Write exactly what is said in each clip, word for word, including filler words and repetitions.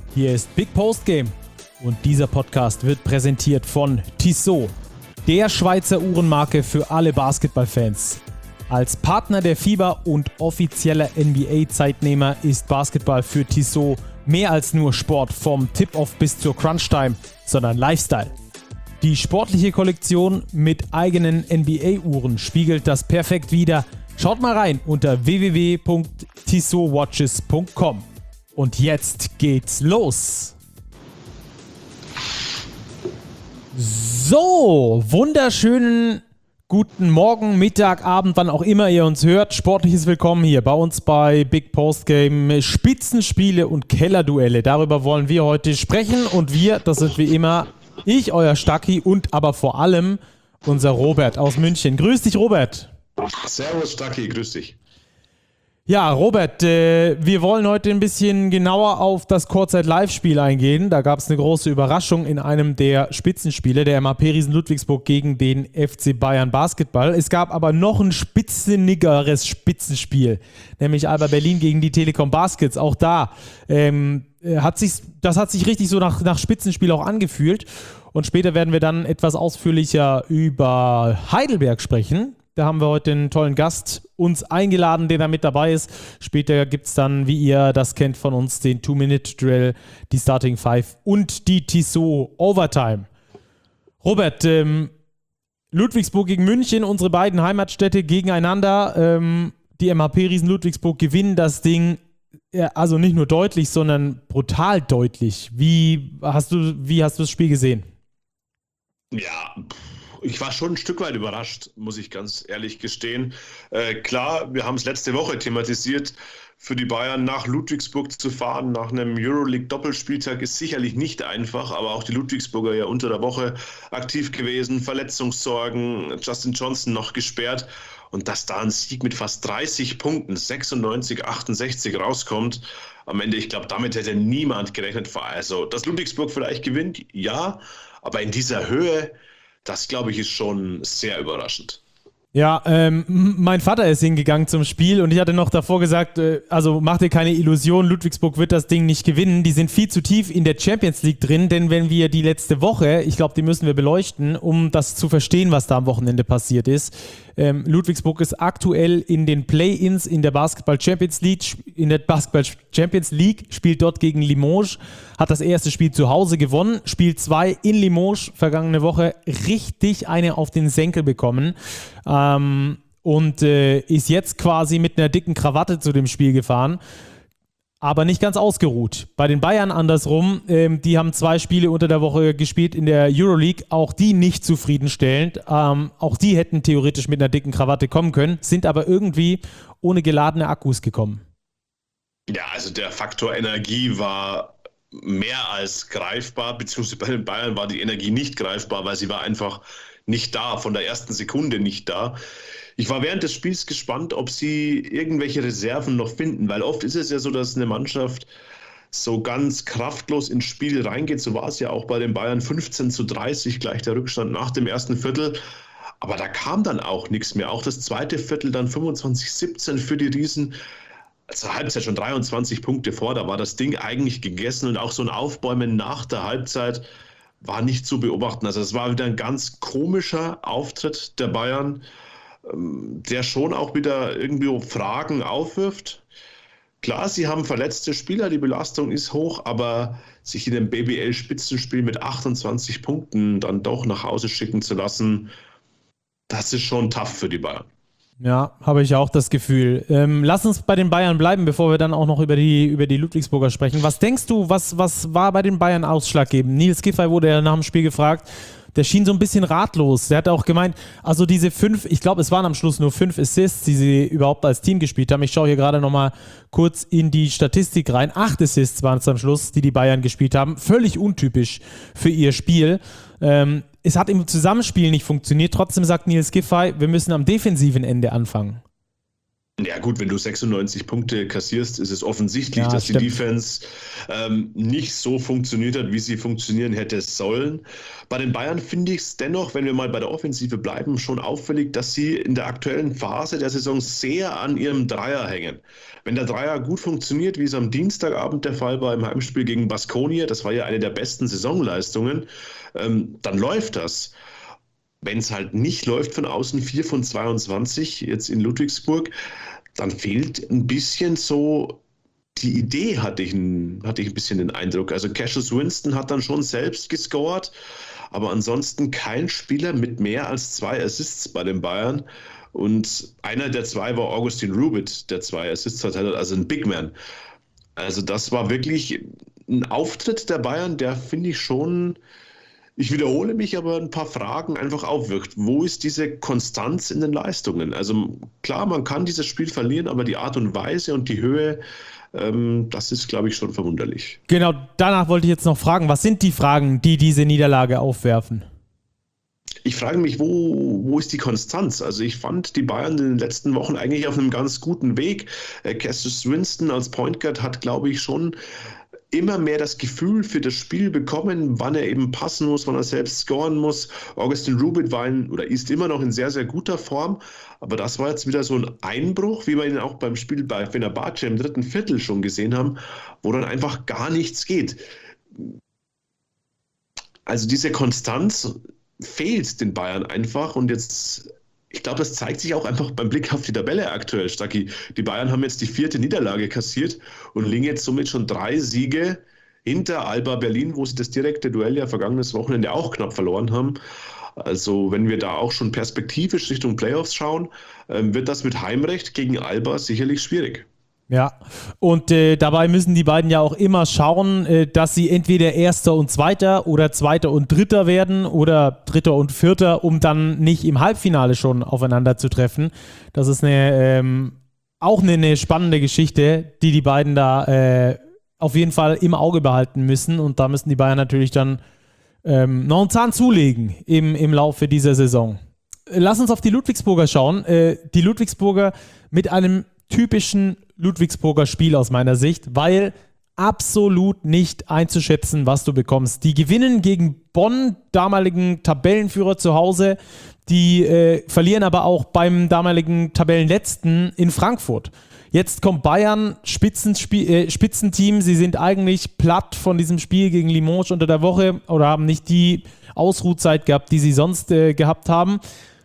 Hier ist Big Post Game und dieser Podcast wird präsentiert von Tissot, der Schweizer Uhrenmarke für alle Basketballfans. Als Partner der FIBA und offizieller N B A-Zeitnehmer ist Basketball für Tissot mehr als nur Sport vom Tip-Off bis zur Crunch-Time, sondern Lifestyle. Die sportliche Kollektion mit eigenen N B A-Uhren spiegelt das perfekt wider. Schaut mal rein unter w w w punkt tissot watches punkt com. Und jetzt geht's los. So, wunderschönen guten Morgen, Mittag, Abend, wann auch immer ihr uns hört. Sportliches Willkommen hier bei uns bei Big Post Game. Spitzenspiele und Kellerduelle. Darüber wollen wir heute sprechen. Und wir, das sind wie immer ich, euer Stacki und aber vor allem unser Robert aus München. Grüß dich, Robert. Servus, Stacki, grüß dich. Ja, Robert, äh, wir wollen heute ein bisschen genauer auf das Kurzzeit-Live-Spiel eingehen. Da gab es eine große Überraschung in einem der Spitzenspiele, der M A P Riesen Ludwigsburg gegen den F C Bayern Basketball. Es gab aber noch ein spitzennigeres Spitzenspiel, nämlich Alba Berlin gegen die Telekom Baskets. Auch da ähm, hat sich, das hat sich richtig so nach, nach Spitzenspiel auch angefühlt. Und später werden wir dann etwas ausführlicher über Heidelberg sprechen. Da haben wir heute einen tollen Gast uns eingeladen, der da mit dabei ist. Später gibt es dann, wie ihr das kennt von uns, den Two-Minute-Drill, die Starting Five und die Tissot Overtime. Robert, ähm, Ludwigsburg gegen München, unsere beiden Heimatstädte gegeneinander. Ähm, die M A P Riesen Ludwigsburg gewinnen das Ding, ja, also nicht nur deutlich, sondern brutal deutlich. Wie hast du, wie hast du das Spiel gesehen? Ja, ich war schon ein Stück weit überrascht, muss ich ganz ehrlich gestehen. Äh, klar, wir haben es letzte Woche thematisiert, für die Bayern nach Ludwigsburg zu fahren, nach einem Euroleague-Doppelspieltag ist sicherlich nicht einfach, aber auch die Ludwigsburger ja unter der Woche aktiv gewesen, Verletzungssorgen, Justin Johnson noch gesperrt und dass da ein Sieg mit fast dreißig Punkten, sechsundneunzig, achtundsechzig rauskommt, am Ende, ich glaube, damit hätte niemand gerechnet. Also, dass Ludwigsburg vielleicht gewinnt, ja, aber in dieser Höhe, das, glaube ich, ist schon sehr überraschend. Ja, ähm, mein Vater ist hingegangen zum Spiel und ich hatte noch davor gesagt, äh, also mach dir keine Illusion, Ludwigsburg wird das Ding nicht gewinnen. Die sind viel zu tief in der Champions League drin, denn wenn wir die letzte Woche, ich glaube, die müssen wir beleuchten, um das zu verstehen, was da am Wochenende passiert ist. Ähm, Ludwigsburg ist aktuell in den Play-Ins in der Basketball Champions League, in der Basketball Champions League, spielt dort gegen Limoges, hat das erste Spiel zu Hause gewonnen, Spiel zwei in Limoges, vergangene Woche richtig eine auf den Senkel bekommen. Ähm, und äh, ist jetzt quasi mit einer dicken Krawatte zu dem Spiel gefahren, aber nicht ganz ausgeruht. Bei den Bayern andersrum, ähm, die haben zwei Spiele unter der Woche gespielt in der Euroleague, auch die nicht zufriedenstellend. Ähm, auch die hätten theoretisch mit einer dicken Krawatte kommen können, sind aber irgendwie ohne geladene Akkus gekommen. Ja, also der Faktor Energie war mehr als greifbar, beziehungsweise bei den Bayern war die Energie nicht greifbar, weil sie war einfach nicht da, von der ersten Sekunde nicht da. Ich war während des Spiels gespannt, ob sie irgendwelche Reserven noch finden, weil oft ist es ja so, dass eine Mannschaft so ganz kraftlos ins Spiel reingeht. So war es ja auch bei den Bayern, fünfzehn zu dreißig, gleich der Rückstand nach dem ersten Viertel. Aber da kam dann auch nichts mehr. Auch das zweite Viertel dann fünfundzwanzig siebzehn für die Riesen. Zur Halbzeit schon dreiundzwanzig Punkte vor, da war das Ding eigentlich gegessen und auch so ein Aufbäumen nach der Halbzeit war nicht zu beobachten. Also es war wieder ein ganz komischer Auftritt der Bayern, der schon auch wieder irgendwie Fragen aufwirft. Klar, sie haben verletzte Spieler, die Belastung ist hoch, aber sich in dem B B L-Spitzenspiel mit achtundzwanzig Punkten dann doch nach Hause schicken zu lassen, das ist schon tough für die Bayern. Ja, habe ich auch das Gefühl. Ähm, lass uns bei den Bayern bleiben, bevor wir dann auch noch über die, über die Ludwigsburger sprechen. Was denkst du, was, was war bei den Bayern ausschlaggebend? Nils Giffey wurde ja nach dem Spiel gefragt. Der schien so ein bisschen ratlos. Der hat auch gemeint, also diese fünf, ich glaube, es waren am Schluss nur fünf Assists, die sie überhaupt als Team gespielt haben. Ich schaue hier gerade nochmal kurz in die Statistik rein. Acht Assists waren es am Schluss, die die Bayern gespielt haben. Völlig untypisch für ihr Spiel. Ähm, es hat im Zusammenspiel nicht funktioniert. Trotzdem sagt Nils Giffey, wir müssen am defensiven Ende anfangen. Ja gut, wenn du sechsundneunzig Punkte kassierst, ist es offensichtlich, Ja, dass stimmt. die Defense ähm, nicht so funktioniert hat, wie sie funktionieren hätte sollen. Bei den Bayern finde ich es dennoch, wenn wir mal bei der Offensive bleiben, schon auffällig, dass sie in der aktuellen Phase der Saison sehr an ihrem Dreier hängen. Wenn der Dreier gut funktioniert, wie es am Dienstagabend der Fall war im Heimspiel gegen Baskonia, das war ja eine der besten Saisonleistungen, ähm, dann läuft das. Wenn es halt nicht läuft von außen, vier von zweiundzwanzig jetzt in Ludwigsburg, dann fehlt ein bisschen so die Idee, hatte ich ein, hatte ich ein bisschen den Eindruck. Also Cassius Winston hat dann schon selbst gescored, aber ansonsten kein Spieler mit mehr als zwei Assists bei den Bayern. Und einer der zwei war Augustin Rubit, der zwei Assists hat, also ein Big Man. Also das war wirklich ein Auftritt der Bayern, der finde ich schon, ich wiederhole mich, aber ein paar Fragen einfach aufwirft. Wo ist diese Konstanz in den Leistungen? Also klar, man kann dieses Spiel verlieren, aber die Art und Weise und die Höhe, ähm, das ist, glaube ich, schon verwunderlich. Genau, danach wollte ich jetzt noch fragen, was sind die Fragen, die diese Niederlage aufwerfen? Ich frage mich, wo, wo ist die Konstanz? Also ich fand die Bayern in den letzten Wochen eigentlich auf einem ganz guten Weg. Äh, Cassius Winston als Point Guard hat, glaube ich, schon immer mehr das Gefühl für das Spiel bekommen, wann er eben passen muss, wann er selbst scoren muss. Augustin Rubit war in, oder ist immer noch in sehr, sehr guter Form, aber das war jetzt wieder so ein Einbruch, wie wir ihn auch beim Spiel bei Fenerbahce im dritten Viertel schon gesehen haben, wo dann einfach gar nichts geht. Also diese Konstanz fehlt den Bayern einfach und jetzt, ich glaube, das zeigt sich auch einfach beim Blick auf die Tabelle aktuell, Stacki. Die Bayern haben jetzt die vierte Niederlage kassiert und liegen jetzt somit schon drei Siege hinter Alba Berlin, wo sie das direkte Duell ja vergangenes Wochenende auch knapp verloren haben. Also wenn wir da auch schon perspektivisch Richtung Playoffs schauen, wird das mit Heimrecht gegen Alba sicherlich schwierig. Ja, und äh, dabei müssen die beiden ja auch immer schauen, äh, dass sie entweder Erster und Zweiter oder Zweiter und Dritter werden oder Dritter und Vierter, um dann nicht im Halbfinale schon aufeinander zu treffen. Das ist eine, ähm, auch eine, eine spannende Geschichte, die die beiden da äh, auf jeden Fall im Auge behalten müssen. Und da müssen die Bayern natürlich dann ähm, noch einen Zahn zulegen im, im Laufe dieser Saison. Lass uns auf die Ludwigsburger schauen. Äh, die Ludwigsburger mit einem typischen Ludwigsburger Spiel aus meiner Sicht, weil absolut nicht einzuschätzen, was du bekommst. Die gewinnen gegen Bonn, damaligen Tabellenführer zu Hause, die äh, verlieren aber auch beim damaligen Tabellenletzten in Frankfurt. Jetzt kommt Bayern, Spitzenspie- äh, Spitzenteam, sie sind eigentlich platt von diesem Spiel gegen Limoges unter der Woche oder haben nicht die Ausruhzeit gehabt, die sie sonst äh, gehabt haben.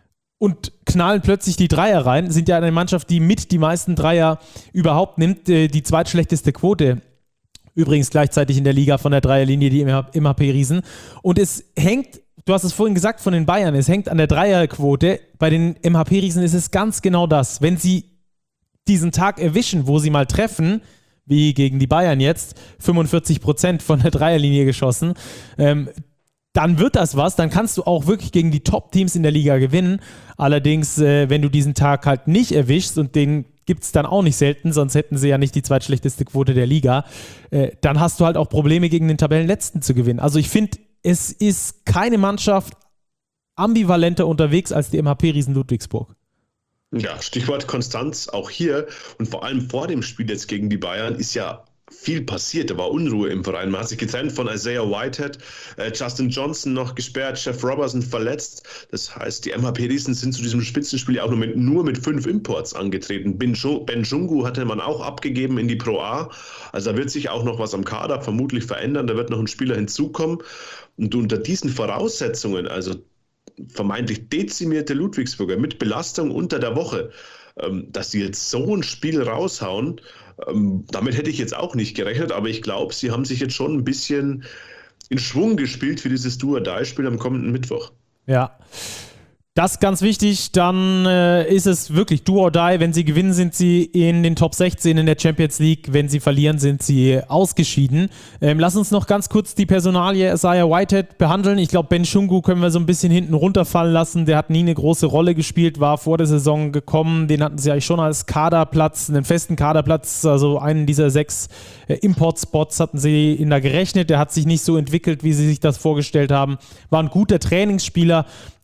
Und knallen plötzlich die Dreier rein, sind ja eine Mannschaft, die mit die meisten Dreier überhaupt nimmt, die zweitschlechteste Quote. Übrigens gleichzeitig in der Liga von der Dreierlinie, die M H P-Riesen. Und es hängt, du hast es vorhin gesagt von den Bayern, es hängt an der Dreierquote. Bei den M H P-Riesen ist es ganz genau das. Wenn sie diesen Tag erwischen, wo sie mal treffen, wie gegen die Bayern jetzt, fünfundvierzig Prozent von der Dreierlinie geschossen, ähm, dann wird das was, dann kannst du auch wirklich gegen die Top-Teams in der Liga gewinnen. Allerdings, äh, wenn du diesen Tag halt nicht erwischst, und den gibt es dann auch nicht selten, sonst hätten sie ja nicht die zweitschlechteste Quote der Liga, äh, dann hast du halt auch Probleme, gegen den Tabellenletzten zu gewinnen. Also ich finde, es ist keine Mannschaft ambivalenter unterwegs als die M H P-Riesen Ludwigsburg. Ja, Stichwort Konstanz auch hier und vor allem vor dem Spiel jetzt gegen die Bayern ist ja viel passiert, da war Unruhe im Verein. Man hat sich getrennt von Isaiah Whitehead, äh, Justin Johnson noch gesperrt, Jeff Robertson verletzt. Das heißt, die M H P-Riesen sind zu diesem Spitzenspiel auch nur mit, nur mit fünf Imports angetreten. Ben Jungu hatte man auch abgegeben in die Pro A. Also da wird sich auch noch was am Kader vermutlich verändern. Da wird noch ein Spieler hinzukommen. Und unter diesen Voraussetzungen, also vermeintlich dezimierte Ludwigsburger mit Belastung unter der Woche, ähm, dass sie jetzt so ein Spiel raushauen, Ähm, damit hätte ich jetzt auch nicht gerechnet, aber ich glaube, sie haben sich jetzt schon ein bisschen in Schwung gespielt für dieses Do-or-Die-Spiel am kommenden Mittwoch. Ja, das ist ganz wichtig. Dann äh, ist es wirklich Do-or-Die. Wenn sie gewinnen, sind sie in den Top sechzehn in der Champions League. Wenn sie verlieren, sind sie ausgeschieden. Ähm, lass uns noch ganz kurz die Personalie Isaiah Whitehead behandeln. Ich glaube, Ben Shungu können wir so ein bisschen hinten runterfallen lassen. Der hat nie eine große Rolle gespielt, war vor der Saison gekommen. Den hatten sie eigentlich schon als Kaderplatz, einen festen Kaderplatz, also einen dieser sechs äh, Import-Spots hatten sie in da gerechnet. Der hat sich nicht so entwickelt, wie sie sich das vorgestellt haben. War ein guter Trainingsspieler,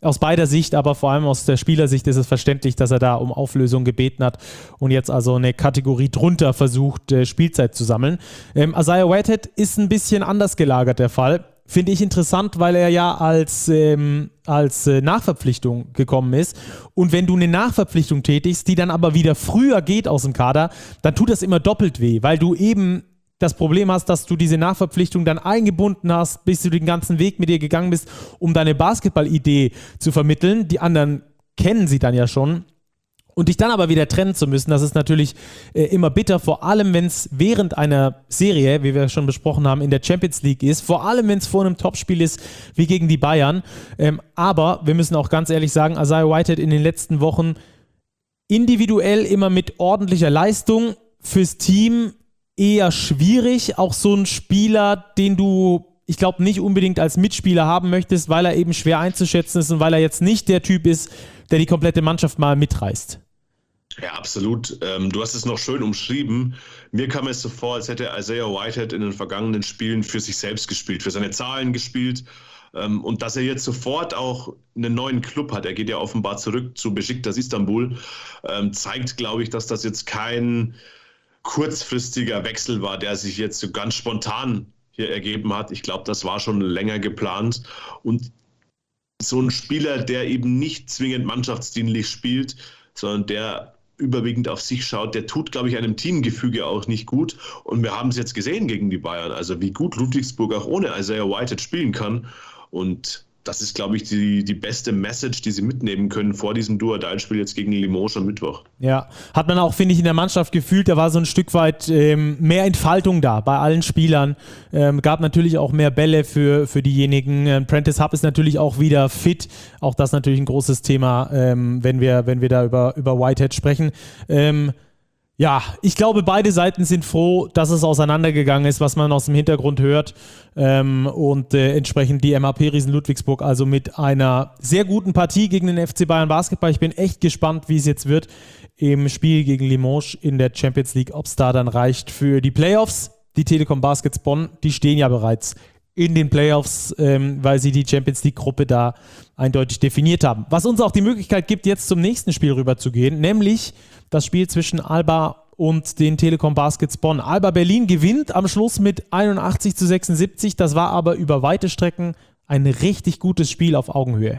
aus beider Sicht, aber vor allem aus der Spielersicht ist es verständlich, dass er da um Auflösung gebeten hat und jetzt also eine Kategorie drunter versucht, äh, Spielzeit zu sammeln. Ähm, Isaiah Whitehead ist ein bisschen anders gelagert, der Fall. Finde ich interessant, weil er ja als, ähm, als äh, Nachverpflichtung gekommen ist. Und wenn du eine Nachverpflichtung tätigst, die dann aber wieder früher geht aus dem Kader, dann tut das immer doppelt weh, weil du eben das Problem hast, dass du diese Nachverpflichtung dann eingebunden hast, bis du den ganzen Weg mit dir gegangen bist, um deine Basketball-Idee zu vermitteln. Die anderen kennen sie dann ja schon. Und dich dann aber wieder trennen zu müssen, das ist natürlich äh, immer bitter, vor allem wenn es während einer Serie, wie wir schon besprochen haben, in der Champions League ist, vor allem wenn es vor einem Topspiel ist, wie gegen die Bayern. Ähm, aber wir müssen auch ganz ehrlich sagen, Isaiah Whitehead in den letzten Wochen individuell immer mit ordentlicher Leistung, fürs Team eher schwierig, auch so ein Spieler, den du, ich glaube, nicht unbedingt als Mitspieler haben möchtest, weil er eben schwer einzuschätzen ist und weil er jetzt nicht der Typ ist, der die komplette Mannschaft mal mitreißt. Ja, absolut. Ähm, du hast es noch schön umschrieben. Mir kam es so vor, als hätte Isaiah Whitehead in den vergangenen Spielen für sich selbst gespielt, für seine Zahlen gespielt. Ähm, und dass er jetzt sofort auch einen neuen Club hat, er geht ja offenbar zurück zu Besiktas Istanbul, ähm, zeigt, glaube ich, dass das jetzt kein kurzfristiger Wechsel war, der sich jetzt so ganz spontan hier ergeben hat. Ich glaube, das war schon länger geplant. Und so ein Spieler, der eben nicht zwingend mannschaftsdienlich spielt, sondern der überwiegend auf sich schaut, der tut, glaube ich, einem Teamgefüge auch nicht gut. Und wir haben es jetzt gesehen gegen die Bayern, also wie gut Ludwigsburg auch ohne Isaiah Whitehead spielen kann. Und das ist, glaube ich, die, die beste Message, die sie mitnehmen können vor diesem Duodal-Spiel jetzt gegen Limoges am Mittwoch. Ja, hat man auch, finde ich, in der Mannschaft gefühlt, da war so ein Stück weit ähm, mehr Entfaltung da bei allen Spielern. Ähm, gab natürlich auch mehr Bälle für, für diejenigen. Ähm, Prentice Hub ist natürlich auch wieder fit. Auch das natürlich ein großes Thema, ähm, wenn wir, wenn wir da über, über Whitehead sprechen. Ähm, Ja, ich glaube, beide Seiten sind froh, dass es auseinandergegangen ist, was man aus dem Hintergrund hört. Ähm, und äh, entsprechend die M A P-Riesen Ludwigsburg also mit einer sehr guten Partie gegen den F C Bayern Basketball. Ich bin echt gespannt, wie es jetzt wird im Spiel gegen Limoges in der Champions League, ob es da dann reicht für die Playoffs. Die Telekom Baskets Bonn, die stehen ja bereits in den Playoffs, ähm, weil sie die Champions League-Gruppe da eindeutig definiert haben. Was uns auch die Möglichkeit gibt, jetzt zum nächsten Spiel rüberzugehen, nämlich das Spiel zwischen Alba und den Telekom Baskets Bonn. Alba Berlin gewinnt am Schluss mit einundachtzig zu sechsundsiebzig. Das war aber über weite Strecken ein richtig gutes Spiel auf Augenhöhe.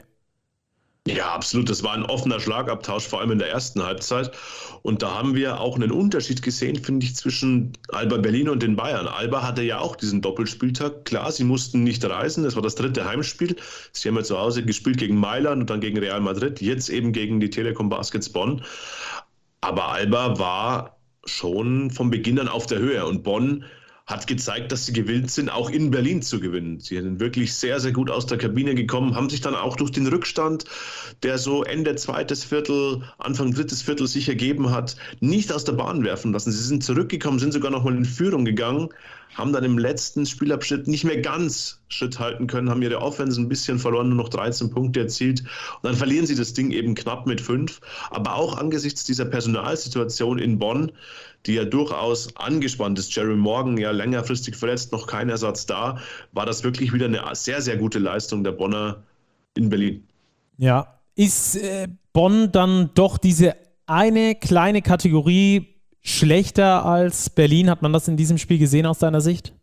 Ja, absolut. Das war ein offener Schlagabtausch, vor allem in der ersten Halbzeit. Und da haben wir auch einen Unterschied gesehen, finde ich, zwischen Alba Berlin und den Bayern. Alba hatte ja auch diesen Doppelspieltag. Klar, sie mussten nicht reisen. Das war das dritte Heimspiel. Sie haben ja zu Hause gespielt gegen Mailand und dann gegen Real Madrid. Jetzt eben gegen die Telekom Baskets Bonn. Aber Alba war schon von Beginn an auf der Höhe. Und Bonn hat gezeigt, dass sie gewillt sind, auch in Berlin zu gewinnen. Sie sind wirklich sehr, sehr gut aus der Kabine gekommen, haben sich dann auch durch den Rückstand, der so Ende zweites Viertel, Anfang drittes Viertel sich ergeben hat, nicht aus der Bahn werfen lassen. Sie sind zurückgekommen, sind sogar noch mal in Führung gegangen, haben dann im letzten Spielabschnitt nicht mehr ganz Schritt halten können, haben ihre Offense ein bisschen verloren, nur noch dreizehn Punkte erzielt. Und dann verlieren sie das Ding eben knapp mit fünf. Aber auch angesichts dieser Personalsituation in Bonn, die ja durchaus angespannt ist, Jerry Morgan ja längerfristig verletzt, noch kein Ersatz da, war das wirklich wieder eine sehr, sehr gute Leistung der Bonner in Berlin. Ja, ist äh, Bonn dann doch diese eine kleine Kategorie schlechter als Berlin? Hat man das in diesem Spiel gesehen aus deiner Sicht?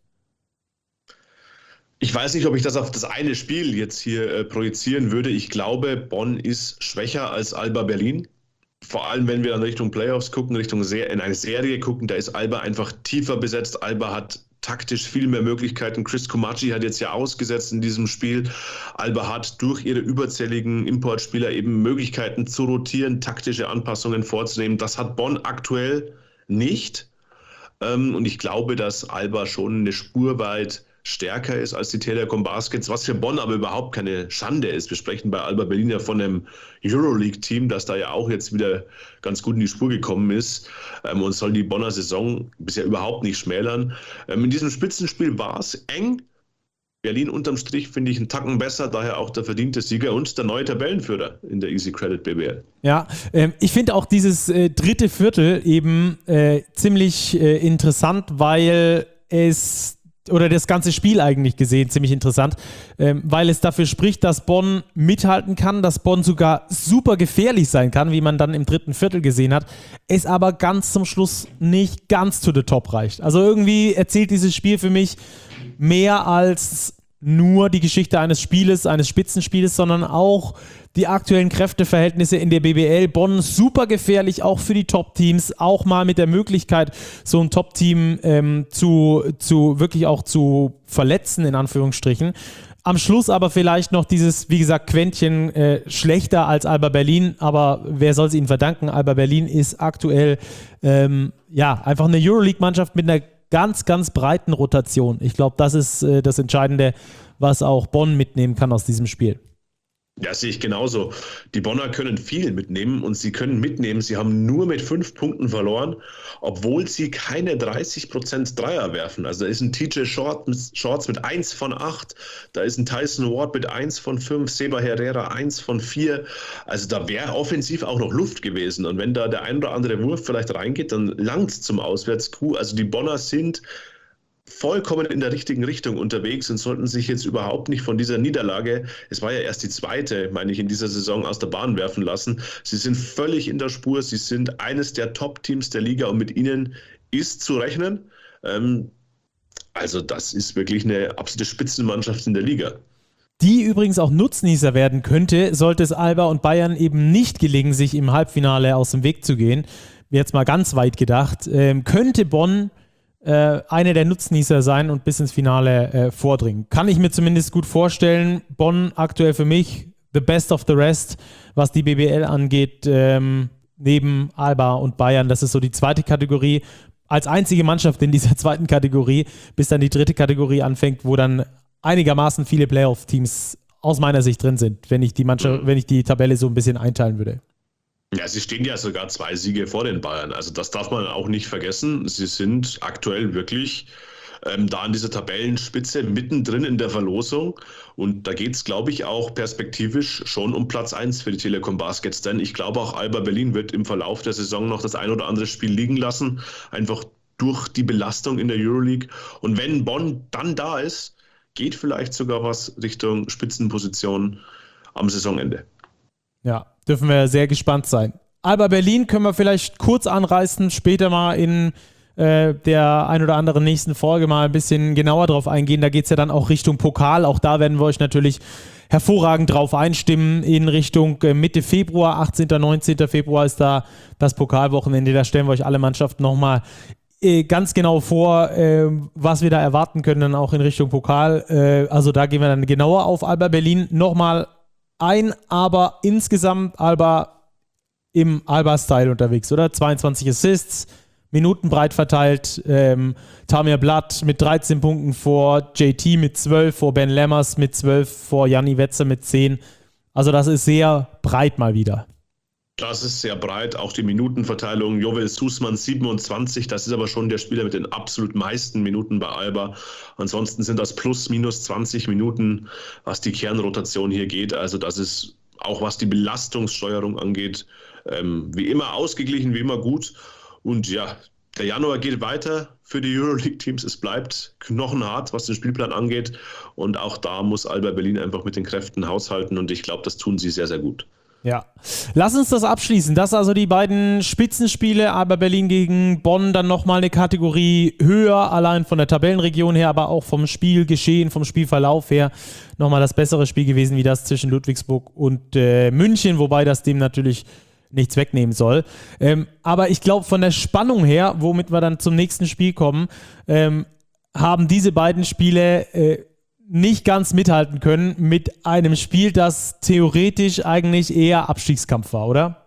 Ich weiß nicht, ob ich das auf das eine Spiel jetzt hier äh, projizieren würde. Ich glaube, Bonn ist schwächer als Alba Berlin. Vor allem, wenn wir in Richtung Playoffs gucken, Richtung Ser- in eine Serie gucken, da ist Alba einfach tiefer besetzt. Alba hat taktisch viel mehr Möglichkeiten. Chris Komachi hat jetzt ja ausgesetzt in diesem Spiel. Alba hat durch ihre überzähligen Importspieler eben Möglichkeiten zu rotieren, taktische Anpassungen vorzunehmen. Das hat Bonn aktuell nicht. Und ich glaube, dass Alba schon eine Spur weit stärker ist als die Telekom Baskets, was für Bonn aber überhaupt keine Schande ist. Wir sprechen bei Alba Berlin ja von einem Euroleague-Team, das da ja auch jetzt wieder ganz gut in die Spur gekommen ist ähm, und soll die Bonner Saison bisher überhaupt nicht schmälern. Ähm, in diesem Spitzenspiel war es eng. Berlin unterm Strich finde ich einen Tacken besser, daher auch der verdiente Sieger und der neue Tabellenführer in der Easy Credit B B L. Ja, ähm, ich finde auch dieses äh, dritte Viertel eben äh, ziemlich äh, interessant, weil es oder das ganze Spiel eigentlich gesehen, ziemlich interessant, ähm, weil es dafür spricht, dass Bonn mithalten kann, dass Bonn sogar super gefährlich sein kann, wie man dann im dritten Viertel gesehen hat, es aber ganz zum Schluss nicht ganz to the top reicht. Also irgendwie erzählt dieses Spiel für mich mehr als nur die Geschichte eines Spieles, eines Spitzenspieles, sondern auch die aktuellen Kräfteverhältnisse in der B B L. Bonn super gefährlich, auch für die Top-Teams, auch mal mit der Möglichkeit, so ein Top-Team ähm, zu, zu wirklich auch zu verletzen, in Anführungsstrichen. Am Schluss aber vielleicht noch dieses, wie gesagt, Quäntchen äh, schlechter als Alba Berlin, aber wer soll es ihnen verdanken? Alba Berlin ist aktuell ähm, ja einfach eine Euroleague-Mannschaft mit einer ganz, ganz breiten Rotation. Ich glaube, das ist äh, das Entscheidende, was auch Bonn mitnehmen kann aus diesem Spiel. Ja, sehe ich genauso. Die Bonner können viel mitnehmen und sie können mitnehmen, sie haben nur mit fünf Punkten verloren, obwohl sie keine dreißig Prozent Dreier werfen. Also da ist ein T J Shorts mit eins von acht, da ist ein Tyson Ward mit eins von fünf, Seba Herrera eins von vier. Also da wäre offensiv auch noch Luft gewesen. Und wenn da der ein oder andere Wurf vielleicht reingeht, dann langt es zum Auswärts-Coup. Also die Bonner sind vollkommen in der richtigen Richtung unterwegs und sollten sich jetzt überhaupt nicht von dieser Niederlage, es war ja erst die zweite, meine ich, in dieser Saison aus der Bahn werfen lassen. Sie sind völlig in der Spur, sie sind eines der Top-Teams der Liga und mit ihnen ist zu rechnen. Ähm, also das ist wirklich eine absolute Spitzenmannschaft in der Liga. Die übrigens auch Nutznießer werden könnte, sollte es Alba und Bayern eben nicht gelingen, sich im Halbfinale aus dem Weg zu gehen. Jetzt mal ganz weit gedacht, ähm, könnte Bonn Äh, eine der Nutznießer sein und bis ins Finale äh, vordringen. Kann ich mir zumindest gut vorstellen. Bonn aktuell für mich the best of the rest, was die B B L angeht, ähm, neben Alba und Bayern. Das ist so die zweite Kategorie. Als einzige Mannschaft in dieser zweiten Kategorie, bis dann die dritte Kategorie anfängt, wo dann einigermaßen viele Playoff-Teams aus meiner Sicht drin sind, wenn ich die Mannschaft, wenn ich die Tabelle so ein bisschen einteilen würde. Ja, sie stehen ja sogar zwei Siege vor den Bayern. Also das darf man auch nicht vergessen. Sie sind aktuell wirklich ähm, da an dieser Tabellenspitze mittendrin in der Verlosung. Und da geht es, glaube ich, auch perspektivisch schon um Platz eins für die Telekom Baskets. Denn ich glaube, auch Alba Berlin wird im Verlauf der Saison noch das ein oder andere Spiel liegen lassen. Einfach durch die Belastung in der Euroleague. Und wenn Bonn dann da ist, geht vielleicht sogar was Richtung Spitzenposition am Saisonende. Ja, dürfen wir sehr gespannt sein. Alba Berlin können wir vielleicht kurz anreißen, später mal in äh, der ein oder anderen nächsten Folge mal ein bisschen genauer drauf eingehen. Da geht es ja dann auch Richtung Pokal. Auch da werden wir euch natürlich hervorragend drauf einstimmen in Richtung äh, Mitte Februar, achtzehnten neunzehnten Februar ist da das Pokalwochenende. Da stellen wir euch alle Mannschaften nochmal äh, ganz genau vor, äh, was wir da erwarten können, dann auch in Richtung Pokal. Äh, also da gehen wir dann genauer auf Alba Berlin nochmal ein, aber insgesamt Alba im Alba-Style unterwegs, oder? zweiundzwanzig Assists, Minuten breit verteilt, ähm, Tamir Blatt mit dreizehn Punkten vor J T mit zwölf, vor Ben Lammers mit zwölf, vor Janni Wetzer mit zehn. Also das ist sehr breit mal wieder. Das ist sehr breit, auch die Minutenverteilung. Jovel Sussman siebenundzwanzig, das ist aber schon der Spieler mit den absolut meisten Minuten bei Alba. Ansonsten sind das plus minus zwanzig Minuten, was die Kernrotation hier geht. Also das ist auch, was die Belastungssteuerung angeht, ähm, wie immer ausgeglichen, wie immer gut. Und ja, der Januar geht weiter für die Euroleague-Teams. Es bleibt knochenhart, was den Spielplan angeht. Und auch da muss Alba Berlin einfach mit den Kräften haushalten. Und ich glaube, das tun sie sehr, sehr gut. Ja, lass uns das abschließen. Das also die beiden Spitzenspiele, Alba Berlin gegen Bonn, dann nochmal eine Kategorie höher, allein von der Tabellenregion her, aber auch vom Spielgeschehen, vom Spielverlauf her nochmal das bessere Spiel gewesen, wie das zwischen Ludwigsburg und äh, München, wobei das dem natürlich nichts wegnehmen soll. Ähm, aber ich glaube, von der Spannung her, womit wir dann zum nächsten Spiel kommen, ähm, haben diese beiden Spiele äh, nicht ganz mithalten können mit einem Spiel, das theoretisch eigentlich eher Abstiegskampf war, oder?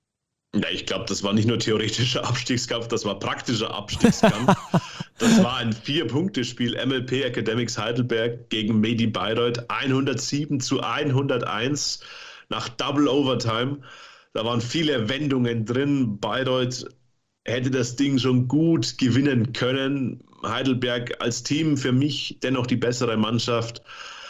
Ja, ich glaube, das war nicht nur theoretischer Abstiegskampf, das war praktischer Abstiegskampf. Das war ein Vier-Punkte-Spiel, M L P Academics Heidelberg gegen Medi Bayreuth, hundertsieben zu hunderteins nach Double Overtime. Da waren viele Wendungen drin. Bayreuth hätte das Ding schon gut gewinnen können. Heidelberg als Team für mich dennoch die bessere Mannschaft.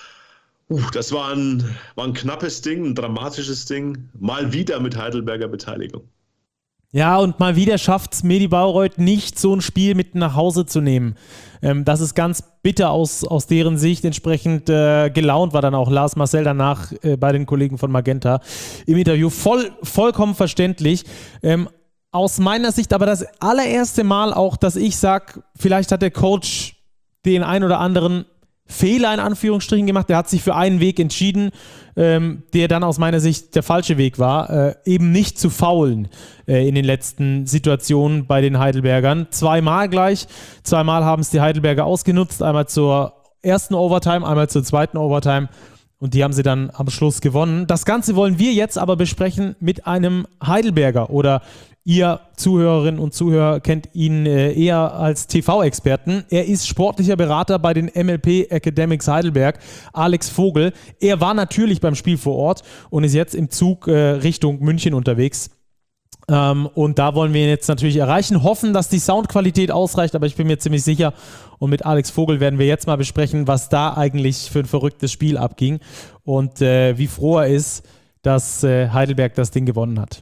Uh, das war ein, war ein knappes Ding, ein dramatisches Ding. Mal wieder mit Heidelberger Beteiligung. Ja, und mal wieder schafft es Medi Bayreuth nicht, so ein Spiel mit nach Hause zu nehmen. Ähm, das ist ganz bitter aus, aus deren Sicht. Entsprechend äh, gelaunt war dann auch Lars Marcel danach äh, bei den Kollegen von Magenta im Interview. Voll, vollkommen verständlich. Ähm, aus meiner Sicht aber das allererste Mal auch, dass ich sage, vielleicht hat der Coach den ein oder anderen Fehler in Anführungsstrichen gemacht. Er hat sich für einen Weg entschieden, ähm, der dann aus meiner Sicht der falsche Weg war, äh, eben nicht zu faulen äh, in den letzten Situationen bei den Heidelbergern. Zweimal gleich, zweimal haben es die Heidelberger ausgenutzt, einmal zur ersten Overtime, einmal zur zweiten Overtime und die haben sie dann am Schluss gewonnen. Das Ganze wollen wir jetzt aber besprechen mit einem Heidelberger oder ihr Zuhörerinnen und Zuhörer kennt ihn äh, eher als T V-Experten. Er ist sportlicher Berater bei den M L P Academics Heidelberg, Alex Vogel. Er war natürlich beim Spiel vor Ort und ist jetzt im Zug äh, Richtung München unterwegs. Ähm, und da wollen wir ihn jetzt natürlich erreichen, hoffen, dass die Soundqualität ausreicht, aber ich bin mir ziemlich sicher. Und mit Alex Vogel werden wir jetzt mal besprechen, was da eigentlich für ein verrücktes Spiel abging und äh, wie froh er ist, dass äh, Heidelberg das Ding gewonnen hat.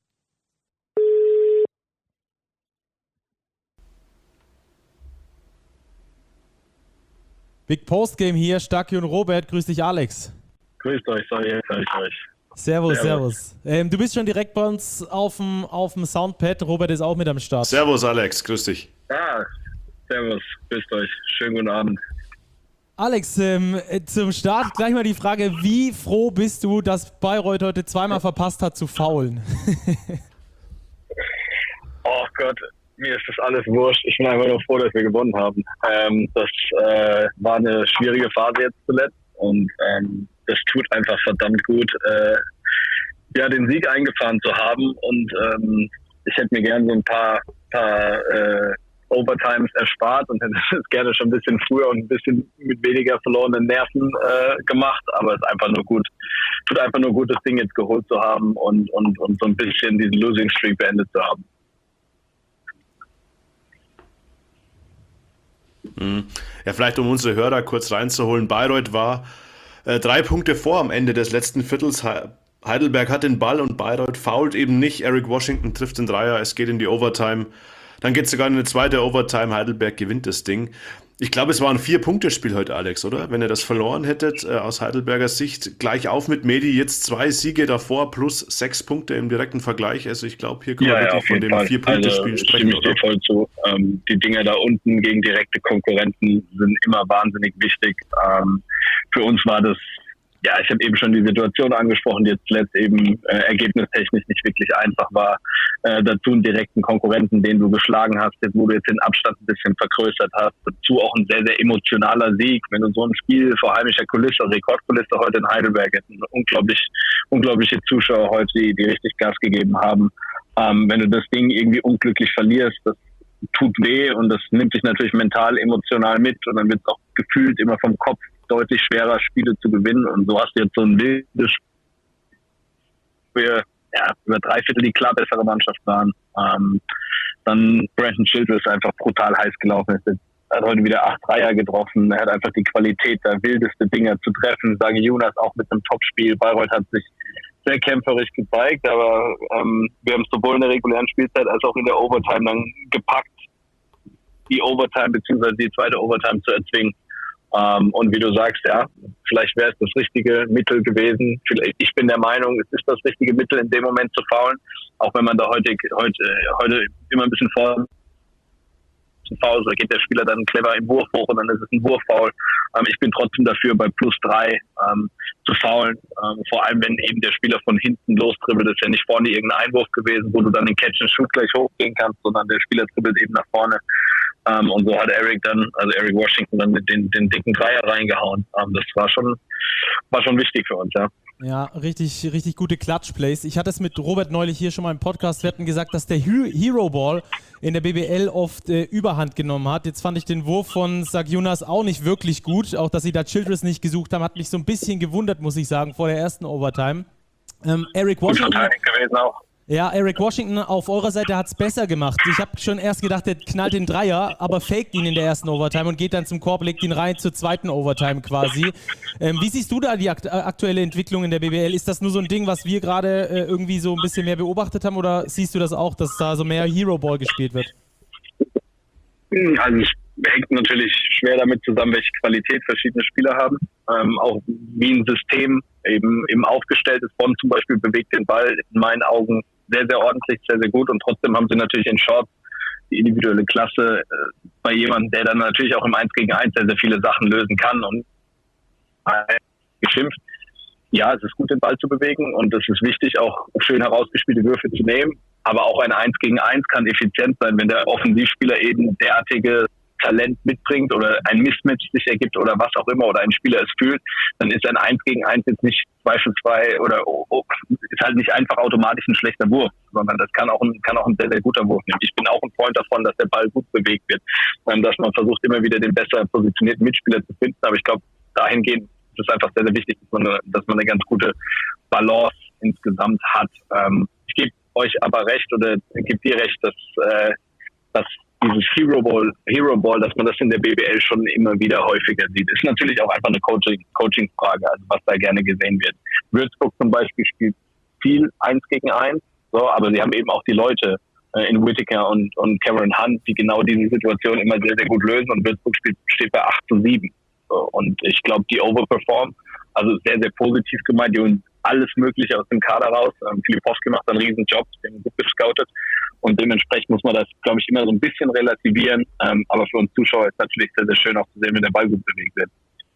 Big Postgame hier, Stacki und Robert. Grüß dich, Alex. Grüßt euch, sorry, jetzt höre ich euch. Servus, servus. servus. Ähm, du bist schon direkt bei uns auf dem, auf dem Soundpad. Robert ist auch mit am Start. Servus, Alex. Grüß dich. Ja, servus. Grüßt euch. Schönen guten Abend. Alex, ähm, zum Start gleich mal die Frage, wie froh bist du, dass Bayreuth heute zweimal verpasst hat zu faulen? Oh Gott. Mir ist das alles wurscht. Ich bin einfach nur froh, dass wir gewonnen haben. Ähm, das äh, war eine schwierige Phase jetzt zuletzt und ähm, das tut einfach verdammt gut, äh, ja, den Sieg eingefahren zu haben. Und ähm, ich hätte mir gerne so ein paar, paar äh, Overtimes erspart und hätte es gerne schon ein bisschen früher und ein bisschen mit weniger verlorenen Nerven äh, gemacht. Aber es ist einfach nur gut, tut einfach nur gut, das Ding jetzt geholt zu haben und, und, und so ein bisschen diesen Losing Streak beendet zu haben. Ja, vielleicht um unsere Hörer kurz reinzuholen. Bayreuth war äh, drei Punkte vor am Ende des letzten Viertels. Heidelberg hat den Ball und Bayreuth foult eben nicht. Eric Washington trifft den Dreier, es geht in die Overtime. Dann geht es sogar in eine zweite Overtime. Heidelberg gewinnt das Ding. Ich glaube, es war ein Vier-Punkte-Spiel heute, Alex, oder? Wenn ihr das verloren hättet, äh, aus Heidelberger Sicht, gleich auf mit Medi, jetzt zwei Siege davor plus sechs Punkte im direkten Vergleich. Also ich glaube, hier können ja, wir ja, wirklich von dem Vier-Punkte-Spiel also, sprechen, stimme ich dir voll zu. Ähm, die Dinger da unten gegen direkte Konkurrenten sind immer wahnsinnig wichtig. Ähm, für uns war das, ja, ich habe eben schon die Situation angesprochen, die jetzt zuletzt eben äh, ergebnistechnisch nicht wirklich einfach war. Äh, dazu einen direkten Konkurrenten, den du geschlagen hast, wo du jetzt den Abstand ein bisschen vergrößert hast. Dazu auch ein sehr, sehr emotionaler Sieg. Wenn du so ein Spiel vor heimischer Kulisse, Rekordkulisse heute in Heidelberg, hätten unglaublich, unglaubliche Zuschauer heute, die, die richtig Gas gegeben haben. Ähm, wenn du das Ding irgendwie unglücklich verlierst, das tut weh und das nimmt dich natürlich mental, emotional mit und dann wird es auch gefühlt immer vom Kopf deutlich schwerer, Spiele zu gewinnen. Und so hast du jetzt so ein wildes Spiel, ja, über drei Viertel die klar bessere Mannschaft waren. Ähm, dann Brandon Childress einfach brutal heiß gelaufen ist. Er hat heute wieder acht Dreier getroffen. Er hat einfach die Qualität, da wildeste Dinger zu treffen. Sage Jonas auch mit einem Topspiel. Bayreuth hat sich sehr kämpferisch gezeigt, aber ähm, wir haben sowohl in der regulären Spielzeit als auch in der Overtime dann gepackt, die Overtime bzw. die zweite Overtime zu erzwingen. Um, und wie du sagst, ja, vielleicht wäre es das richtige Mittel gewesen. Vielleicht, ich bin der Meinung, es ist das richtige Mittel, in dem Moment zu faulen, auch wenn man da heute, heute, heute immer ein bisschen vor Foul, da geht der Spieler dann clever im Wurf hoch und dann ist es ein Wurffoul. Ähm, ich bin trotzdem dafür, bei plus drei ähm, zu faulen. Ähm, vor allem, wenn eben der Spieler von hinten lostribbelt, ist ja nicht vorne irgendein Einwurf gewesen, wo du dann den Catch and Shoot gleich hochgehen kannst, sondern der Spieler dribbelt eben nach vorne. Ähm, und so hat Eric dann, also Eric Washington dann mit den, den dicken Dreier reingehauen. Ähm, das war schon, war schon wichtig für uns, ja. Ja, richtig, richtig gute Clutch-Plays. Ich hatte es mit Robert neulich hier schon mal im Podcast. Wir hatten gesagt, dass der Hero Ball in der B B L oft äh, Überhand genommen hat. Jetzt fand ich den Wurf von Sagjunas auch nicht wirklich gut. Auch, dass sie da Childress nicht gesucht haben, hat mich so ein bisschen gewundert, muss ich sagen, vor der ersten Overtime. Ähm, Eric Washington. Gut verteidigt gewesen auch. Ja, Eric Washington auf eurer Seite hat es besser gemacht. Ich habe schon erst gedacht, der knallt den Dreier, aber faked ihn in der ersten Overtime und geht dann zum Korb, legt ihn rein zur zweiten Overtime quasi. Ähm, wie siehst du da die akt- aktuelle Entwicklung in der B B L? Ist das nur so ein Ding, was wir gerade äh, irgendwie so ein bisschen mehr beobachtet haben, oder siehst du das auch, dass da so mehr Hero Ball gespielt wird? Also es hängt natürlich schwer damit zusammen, welche Qualität verschiedene Spieler haben. Ähm, auch wie ein System eben, eben aufgestellt ist. Bonn zum Beispiel bewegt den Ball in meinen Augen sehr, sehr ordentlich, sehr, sehr gut. Und trotzdem haben sie natürlich in Shorts die individuelle Klasse äh, bei jemandem, der dann natürlich auch im eins gegen eins sehr, sehr viele Sachen lösen kann. Und äh, geschimpft, ja, es ist gut, den Ball zu bewegen. Und es ist wichtig, auch schön herausgespielte Würfe zu nehmen. Aber auch ein eins gegen eins kann effizient sein, wenn der Offensivspieler eben derartige Talent mitbringt oder ein Mismatch sich ergibt oder was auch immer oder ein Spieler es fühlt, dann ist ein eins gegen eins jetzt nicht zweifelsfrei oder oh, oh, ist halt nicht einfach automatisch ein schlechter Wurf, sondern das kann auch ein, kann auch ein sehr, sehr guter Wurf nehmen. Ich bin auch ein Freund davon, dass der Ball gut bewegt wird, dass man versucht immer wieder den besser positionierten Mitspieler zu finden, aber ich glaube, dahingehend ist es einfach sehr, sehr wichtig, dass man eine, dass man eine ganz gute Balance insgesamt hat. Ich gebe euch aber recht oder gebe dir recht, dass, dass dieses Hero Ball, Hero Ball, dass man das in der B B L schon immer wieder häufiger sieht, ist natürlich auch einfach eine Coaching, Coaching-Frage, also was da gerne gesehen wird. Würzburg zum Beispiel spielt viel eins gegen eins, so, aber sie haben eben auch die Leute äh, in Whittaker und, und Cameron Hunt, die genau diese Situation immer sehr, sehr gut lösen, und Würzburg spielt, steht bei acht zu sieben. So, und ich glaube, die overperform, also sehr, sehr positiv gemeint, die holen alles Mögliche aus dem Kader raus. Ähm, Filipowski macht einen riesen Job, den gut gescoutet. Und dementsprechend muss man das, glaube ich, immer so ein bisschen relativieren. Ähm, aber für uns Zuschauer ist es natürlich sehr, sehr schön auch zu sehen, wenn der Ball gut bewegt wird.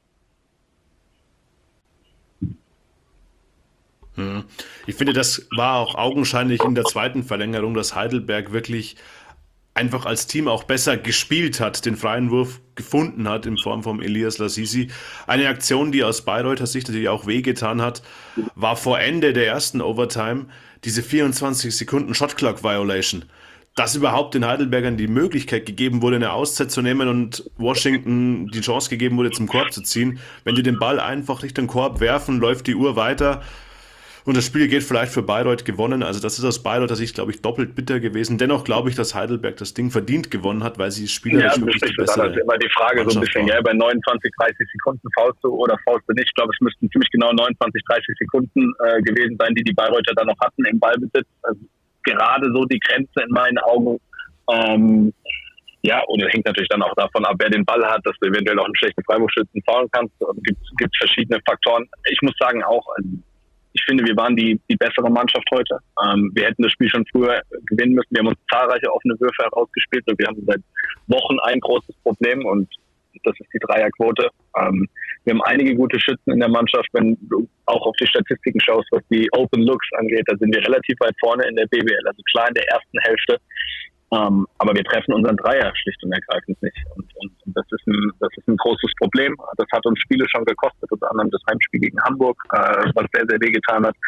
Hm. Ich finde, das war auch augenscheinlich in der zweiten Verlängerung, dass Heidelberg wirklich einfach als Team auch besser gespielt hat, den freien Wurf gefunden hat in Form von Elias Lassisi. Eine Aktion, die aus Bayreuther Sicht natürlich auch wehgetan hat, war vor Ende der ersten Overtime diese vierundzwanzig Sekunden Shot-Clock-Violation. Dass überhaupt den Heidelbergern die Möglichkeit gegeben wurde, eine Auszeit zu nehmen und Washington die Chance gegeben wurde, zum Korb zu ziehen. Wenn die den Ball einfach Richtung Korb werfen, läuft die Uhr weiter. Und das Spiel geht vielleicht für Bayreuth gewonnen. Also das ist aus Bayreuther Sicht, glaube ich, doppelt bitter gewesen. Dennoch glaube ich, dass Heidelberg das Ding verdient gewonnen hat, weil sie spielerisch ja, wirklich die bessere das ist immer die Frage so ein bisschen, ja, bei neunundzwanzig, dreißig Sekunden faulst du oder faulst du nicht. Ich glaube, es müssten ziemlich genau neunundzwanzig, dreißig Sekunden äh, gewesen sein, die die Bayreuther dann noch hatten im Ballbesitz. Also gerade so die Grenze in meinen Augen. Ähm, ja, und es hängt natürlich dann auch davon ab, wer den Ball hat, dass du eventuell auch einen schlechten Freiwurfschützen faulen kannst. Es gibt, gibt verschiedene Faktoren. Ich muss sagen auch, also ich finde, wir waren die, die bessere Mannschaft heute. Ähm, wir hätten das Spiel schon früher gewinnen müssen. Wir haben uns zahlreiche offene Würfe herausgespielt und wir haben seit Wochen ein großes Problem, und das ist die Dreierquote. Ähm, wir haben einige gute Schützen in der Mannschaft. Wenn du auch auf die Statistiken schaust, was die Open Looks angeht, da sind wir relativ weit vorne in der B B L, also klar in der ersten Hälfte. Ähm, aber wir treffen unseren Dreier schlicht und ergreifend nicht. Und, und, und das, ist ein, das ist ein großes Problem. Das hat uns Spiele schon gekostet, unter anderem das Heimspiel gegen Hamburg, äh, was sehr, sehr wehgetan hat.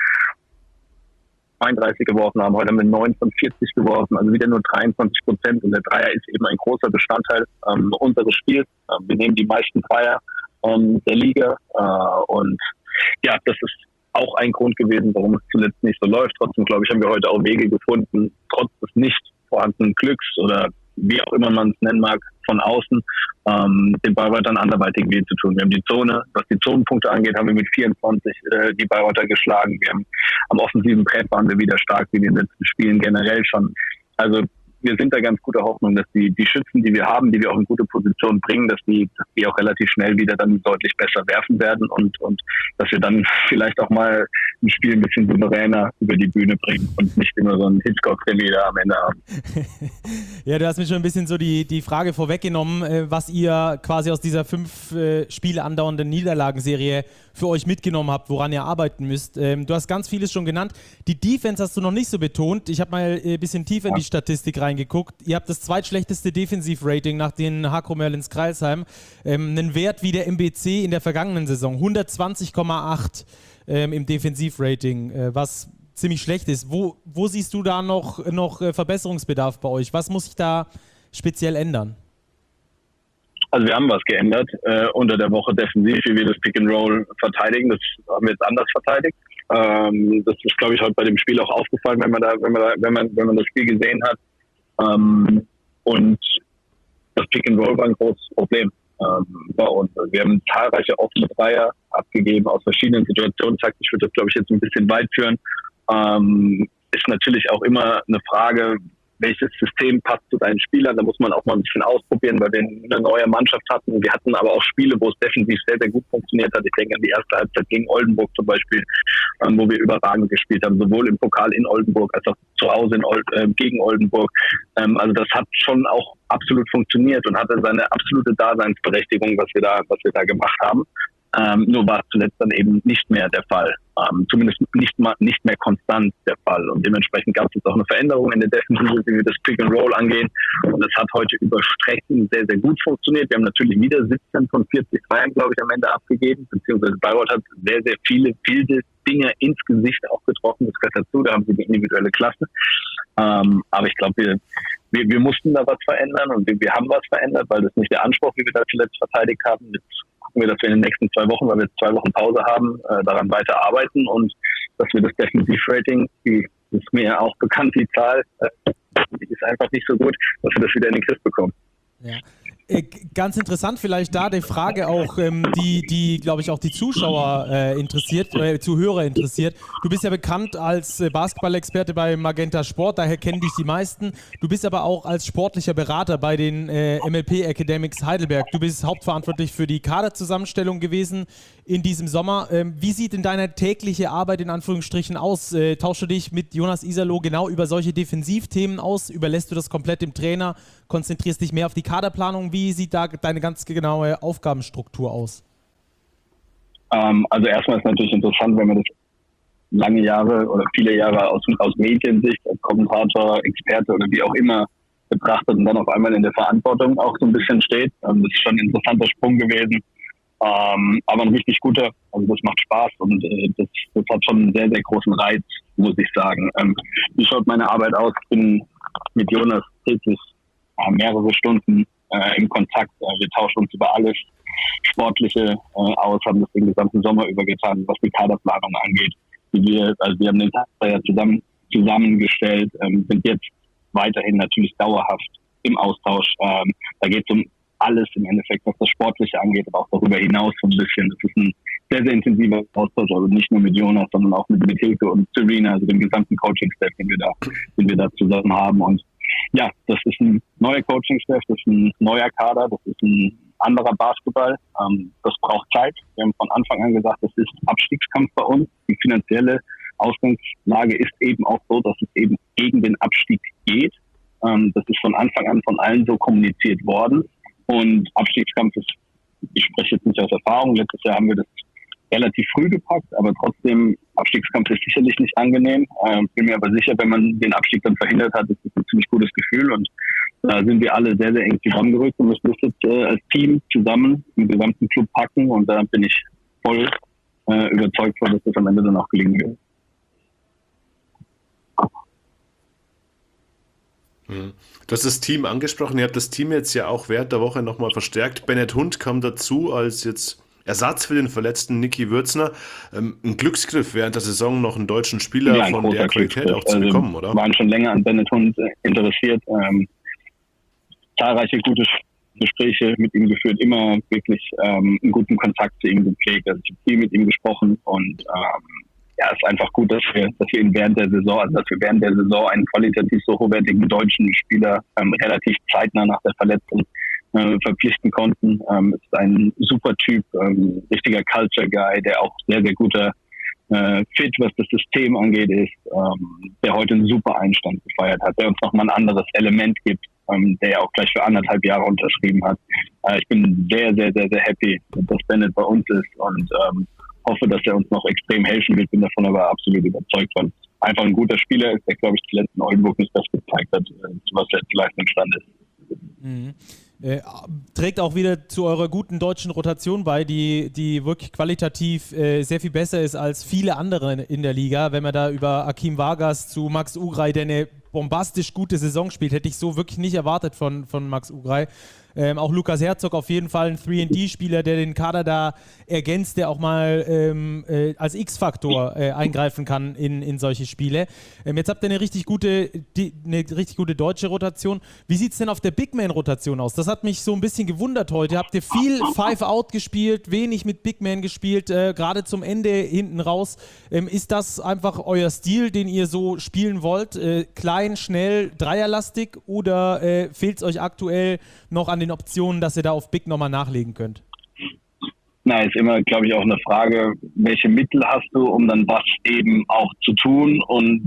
einunddreißig geworfen haben, heute haben wir neun von vierzig geworfen, also wieder nur dreiundzwanzig Prozent. Und der Dreier ist eben ein großer Bestandteil ähm, unseres Spiels. Ähm, wir nehmen die meisten Dreier ähm, der Liga. Äh, und ja, das ist auch ein Grund gewesen, warum es zuletzt nicht so läuft. Trotzdem, glaube ich, haben wir heute auch Wege gefunden, trotz des nicht vorhandenen Glücks oder wie auch immer man es nennen mag, von außen, ähm, den Bayreutern anderweitig weh zu tun. Wir haben die Zone, was die Zonenpunkte angeht, haben wir mit vierundzwanzig äh, die Bayreuther geschlagen. Wir haben am offensiven Brett waren wir wieder stark wie in den letzten Spielen generell schon. Also wir sind da ganz guter Hoffnung, dass die, die Schützen, die wir haben, die wir auch in gute Position bringen, dass die, dass die auch relativ schnell wieder dann deutlich besser werfen werden und, und dass wir dann vielleicht auch mal ein Spiel ein bisschen souveräner über die Bühne bringen und nicht immer so ein Hitchcock-Krimi da am Ende haben. Ja, du hast mir schon ein bisschen so die, die Frage vorweggenommen, was ihr quasi aus dieser fünf äh, Spiele andauernden Niederlagenserie für euch mitgenommen habt, woran ihr arbeiten müsst. Ähm, du hast ganz vieles schon genannt. Die Defense hast du noch nicht so betont. Ich habe mal ein bisschen tiefer in die Statistik reingeguckt. Ihr habt das zweitschlechteste Defensivrating nach den Hakro Merlins Kreilsheim. Ähm, einen Wert wie der M B C in der vergangenen Saison. hundertzwanzig Komma acht ähm, im Defensivrating, äh, was ziemlich schlecht ist. Wo, wo siehst du da noch, noch äh, Verbesserungsbedarf bei euch? Was muss sich da speziell ändern? Also wir haben was geändert äh, unter der Woche defensiv, wie wir das Pick and Roll verteidigen. Das haben wir jetzt anders verteidigt. Ähm, das ist, glaube ich, heute bei dem Spiel auch aufgefallen, wenn man da, wenn man da, wenn man, wenn man das Spiel gesehen hat. Ähm, und das Pick and Roll war ein großes Problem ähm, bei uns. Also wir haben zahlreiche offene Dreier abgegeben aus verschiedenen Situationen. Taktisch würde das, glaube ich, jetzt ein bisschen weit führen. Ähm, ist natürlich auch immer eine Frage, welches System passt zu deinen Spielern. Da muss man auch mal ein bisschen ausprobieren, weil wir eine neue Mannschaft hatten. Wir hatten aber auch Spiele, wo es defensiv sehr, sehr gut funktioniert hat. Ich denke an die erste Halbzeit gegen Oldenburg zum Beispiel, ähm, wo wir überragend gespielt haben, sowohl im Pokal in Oldenburg als auch zu Hause in Old, äh, gegen Oldenburg. Ähm, also das hat schon auch absolut funktioniert und hatte seine absolute Daseinsberechtigung, was wir da, was wir da gemacht haben. Ähm, nur war es zuletzt dann eben nicht mehr der Fall. Ähm, zumindest nicht mal, nicht mehr konstant der Fall. Und dementsprechend gab es jetzt auch eine Veränderung in der Defensive, wie wir das Pick and Roll angehen. Und das hat heute über Strecken sehr, sehr gut funktioniert. Wir haben natürlich wieder siebzehn von vierzig Dreiern, glaube ich, am Ende abgegeben. Beziehungsweise Bayreuth hat sehr, sehr viele wilde Dinge ins Gesicht auch getroffen. Das gehört dazu. Da haben sie eine individuelle Klasse. Ähm, aber ich glaube, wir, wir, wir mussten da was verändern und wir, wir haben was verändert, weil das nicht der Anspruch, wie wir da zuletzt verteidigt haben. Jetzt gucken wir, dass wir in den nächsten zwei Wochen, weil wir jetzt zwei Wochen Pause haben, äh, daran weiter arbeiten und dass wir das Defensiv-Rating, die ist mir auch bekannt, die Zahl, äh, die ist einfach nicht so gut, dass wir das wieder in den Griff bekommen. Ja. Äh, ganz interessant vielleicht da die Frage auch, ähm, die, die glaube ich auch die Zuschauer äh, interessiert, äh, Zuhörer interessiert. Du bist ja bekannt als äh, Basketball-Experte bei Magenta Sport, daher kennen dich die meisten. Du bist aber auch als sportlicher Berater bei den äh, M L P Academics Heidelberg. Du bist hauptverantwortlich für die Kaderzusammenstellung gewesen in diesem Sommer. Ähm, wie sieht denn deine tägliche Arbeit in Anführungsstrichen aus? Äh, tauschst du dich mit Jonas Iserloh genau über solche Defensivthemen aus? Überlässt du das komplett dem Trainer? Konzentrierst dich mehr auf die Kaderplanung? Wie sieht da deine ganz genaue Aufgabenstruktur aus? Ähm, also erstmal ist es natürlich interessant, wenn man das lange Jahre oder viele Jahre aus, aus Mediensicht als Kommentator, Experte oder wie auch immer betrachtet und dann auf einmal in der Verantwortung auch so ein bisschen steht. Ähm, das ist schon ein interessanter Sprung gewesen. Ähm, aber ein richtig guter, also das macht Spaß und äh, das, das hat schon einen sehr, sehr großen Reiz, muss ich sagen. Ähm, wie schaut meine Arbeit aus? Ich bin mit Jonas täglich äh, mehrere Stunden äh, im Kontakt. Äh, wir tauschen uns über alles Sportliche äh, aus, haben das den gesamten Sommer über getan, was die Kaderplanung angeht. Wie wir, also wir haben den Tag ja zusammen, zusammengestellt, ähm, sind jetzt weiterhin natürlich dauerhaft im Austausch. Ähm, da geht es um alles im Endeffekt, was das Sportliche angeht, aber auch darüber hinaus so ein bisschen. Das ist ein sehr, sehr intensiver Austausch, also nicht nur mit Jonas, sondern auch mit, mit Hilke und Serena, also dem gesamten Coaching-Staff, den wir da, den wir da zusammen haben. Und ja, das ist ein neuer Coaching-Staff, das ist ein neuer Kader, das ist ein anderer Basketball. Ähm, das braucht Zeit. Wir haben von Anfang an gesagt, das ist Abstiegskampf bei uns. Die finanzielle Ausgangslage ist eben auch so, dass es eben gegen den Abstieg geht. Ähm, das ist von Anfang an von allen so kommuniziert worden. Und Abstiegskampf ist, ich spreche jetzt nicht aus Erfahrung, letztes Jahr haben wir das relativ früh gepackt, aber trotzdem, Abstiegskampf ist sicherlich nicht angenehm. Ähm, bin mir aber sicher, wenn man den Abstieg dann verhindert hat, ist das ein ziemlich gutes Gefühl und da sind wir alle sehr, sehr eng zusammengerückt und müssen das jetzt äh, als Team zusammen im gesamten Club packen und da bin ich voll äh, überzeugt von, dass das am Ende dann auch gelingen wird. Du hast das Team angesprochen, ihr habt das Team jetzt ja auch während der Woche nochmal verstärkt. Bennett Hund kam dazu als jetzt Ersatz für den verletzten Niki Würzner. Ähm, ein Glücksgriff während der Saison noch einen deutschen Spieler ja, von der Qualität auch zu bekommen, also, oder? Wir waren schon länger an Bennett Hund interessiert. Ähm, zahlreiche gute Gespräche mit ihm geführt, immer wirklich ähm, einen guten Kontakt zu ihm gepflegt. Also ich habe viel mit ihm gesprochen und ähm, ja, es ist einfach gut, dass wir, dass wir ihn während der Saison, also dass wir während der Saison einen qualitativ so hochwertigen deutschen Spieler ähm, relativ zeitnah nach der Verletzung äh, verpflichten konnten. Ähm, ist ein super Typ, ähm, richtiger Culture Guy, der auch sehr, sehr guter äh, Fit, was das System angeht, ist, ähm, der heute einen super Einstand gefeiert hat, der uns nochmal ein anderes Element gibt, ähm, der ja auch gleich für anderthalb Jahre unterschrieben hat. Äh, ich bin sehr, sehr, sehr, sehr happy, dass Bennett bei uns ist und ähm, hoffe, dass er uns noch extrem helfen wird, bin davon aber absolut überzeugt, weil einfach ein guter Spieler ist, der, glaube ich, zuletzt in Oldenburg nicht das gezeigt hat, was er zu leisten imstande ist. Mhm. Äh, trägt auch wieder zu eurer guten deutschen Rotation bei, die, die wirklich qualitativ äh, sehr viel besser ist als viele andere in der Liga. Wenn man da über Akim Vargas zu Max Ugrai, der eine bombastisch gute Saison spielt. Hätte ich so wirklich nicht erwartet von, von Max Ugraj. Ähm, auch Lukas Herzog auf jeden Fall ein drei und D-Spieler, der den Kader da ergänzt, der auch mal ähm, äh, als X-Faktor äh, eingreifen kann in, in solche Spiele. Ähm, jetzt habt ihr eine richtig gute, die, eine richtig gute deutsche Rotation. Wie sieht es denn auf der Big-Man-Rotation aus? Das hat mich so ein bisschen gewundert heute. Habt ihr viel Five-Out gespielt, wenig mit Big-Man gespielt, äh, gerade zum Ende hinten raus. Ähm, ist das einfach euer Stil, den ihr so spielen wollt? Äh, klein, schnell, dreierlastig oder äh, fehlt es euch aktuell noch an den Optionen, dass ihr da auf Big nochmal nachlegen könnt? Na, ist immer, glaube ich, auch eine Frage, welche Mittel hast du, um dann was eben auch zu tun und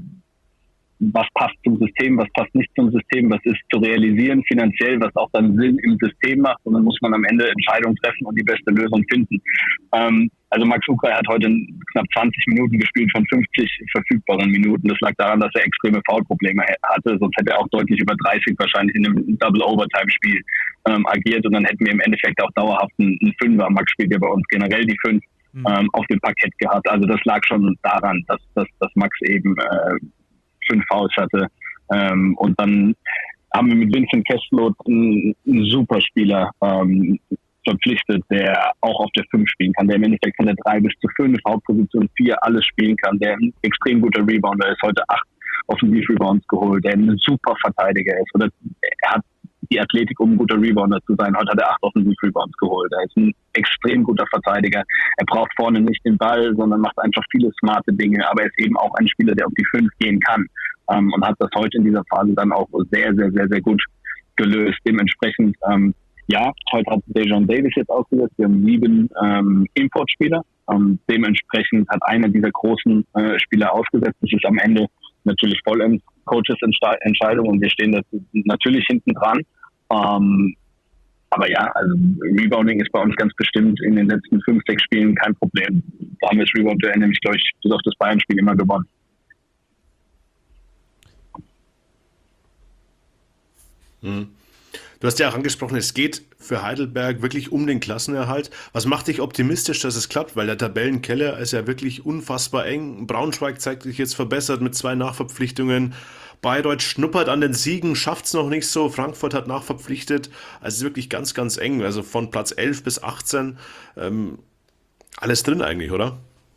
was passt zum System, was passt nicht zum System, was ist zu realisieren finanziell, was auch dann Sinn im System macht, und dann muss man am Ende Entscheidungen treffen und die beste Lösung finden. Ähm, also Max Ugraj hat heute knapp zwanzig Minuten gespielt von fünfzig verfügbaren Minuten. Das lag daran, dass er extreme Foulprobleme hatte, sonst hätte er auch deutlich über dreißig wahrscheinlich in einem Double-Overtime-Spiel ähm, agiert, und dann hätten wir im Endeffekt auch dauerhaft einen, einen Fünfer. Max spielt ja bei uns generell die Fünf mhm. ähm, auf dem Parkett gehabt. Also das lag schon daran, dass, dass, dass Max eben äh, fünf Fouls hatte. Ähm, und dann haben wir mit Vincent Kesselot einen, einen super Spieler ähm, verpflichtet, der auch auf der fünf spielen kann, der im Endeffekt von der drei bis zu fünf, Hauptposition vier alles spielen kann, der ein extrem guter Rebounder ist, heute acht Offensiv-Rebounds geholt, der ein super Verteidiger ist. Oder er hat die Athletik, um ein guter Rebounder zu sein. Heute hat er acht Offensiv-Rebounds geholt. Er ist ein extrem guter Verteidiger. Er braucht vorne nicht den Ball, sondern macht einfach viele smarte Dinge. Aber er ist eben auch ein Spieler, der auf die fünf gehen kann. Ähm, und hat das heute in dieser Phase dann auch sehr, sehr, sehr, sehr gut gelöst. Dementsprechend, ähm, ja, heute hat Dejon Davis jetzt ausgesetzt. Wir haben sieben ähm, Importspieler. Ähm, dementsprechend hat einer dieser großen äh, Spieler ausgesetzt. Das ist am Ende natürlich vollends Coaches Entscheidung, und wir stehen da natürlich hinten dran. Ähm, aber ja, also Rebounding ist bei uns ganz bestimmt in den letzten fünf, sechs Spielen kein Problem. Da haben wir das Rebound-Duell nämlich, glaube ich, bis auf das Bayern-Spiel immer gewonnen. Hm. Du hast ja auch angesprochen, es geht für Heidelberg wirklich um den Klassenerhalt. Was macht dich optimistisch, dass es klappt? Weil der Tabellenkeller ist ja wirklich unfassbar eng. Braunschweig zeigt sich jetzt verbessert mit zwei Nachverpflichtungen. Bayreuth schnuppert an den Siegen, schafft es noch nicht so. Frankfurt hat nachverpflichtet. Also es ist wirklich ganz, ganz eng. Also von Platz elf bis achtzehn. Ähm, alles drin eigentlich, oder?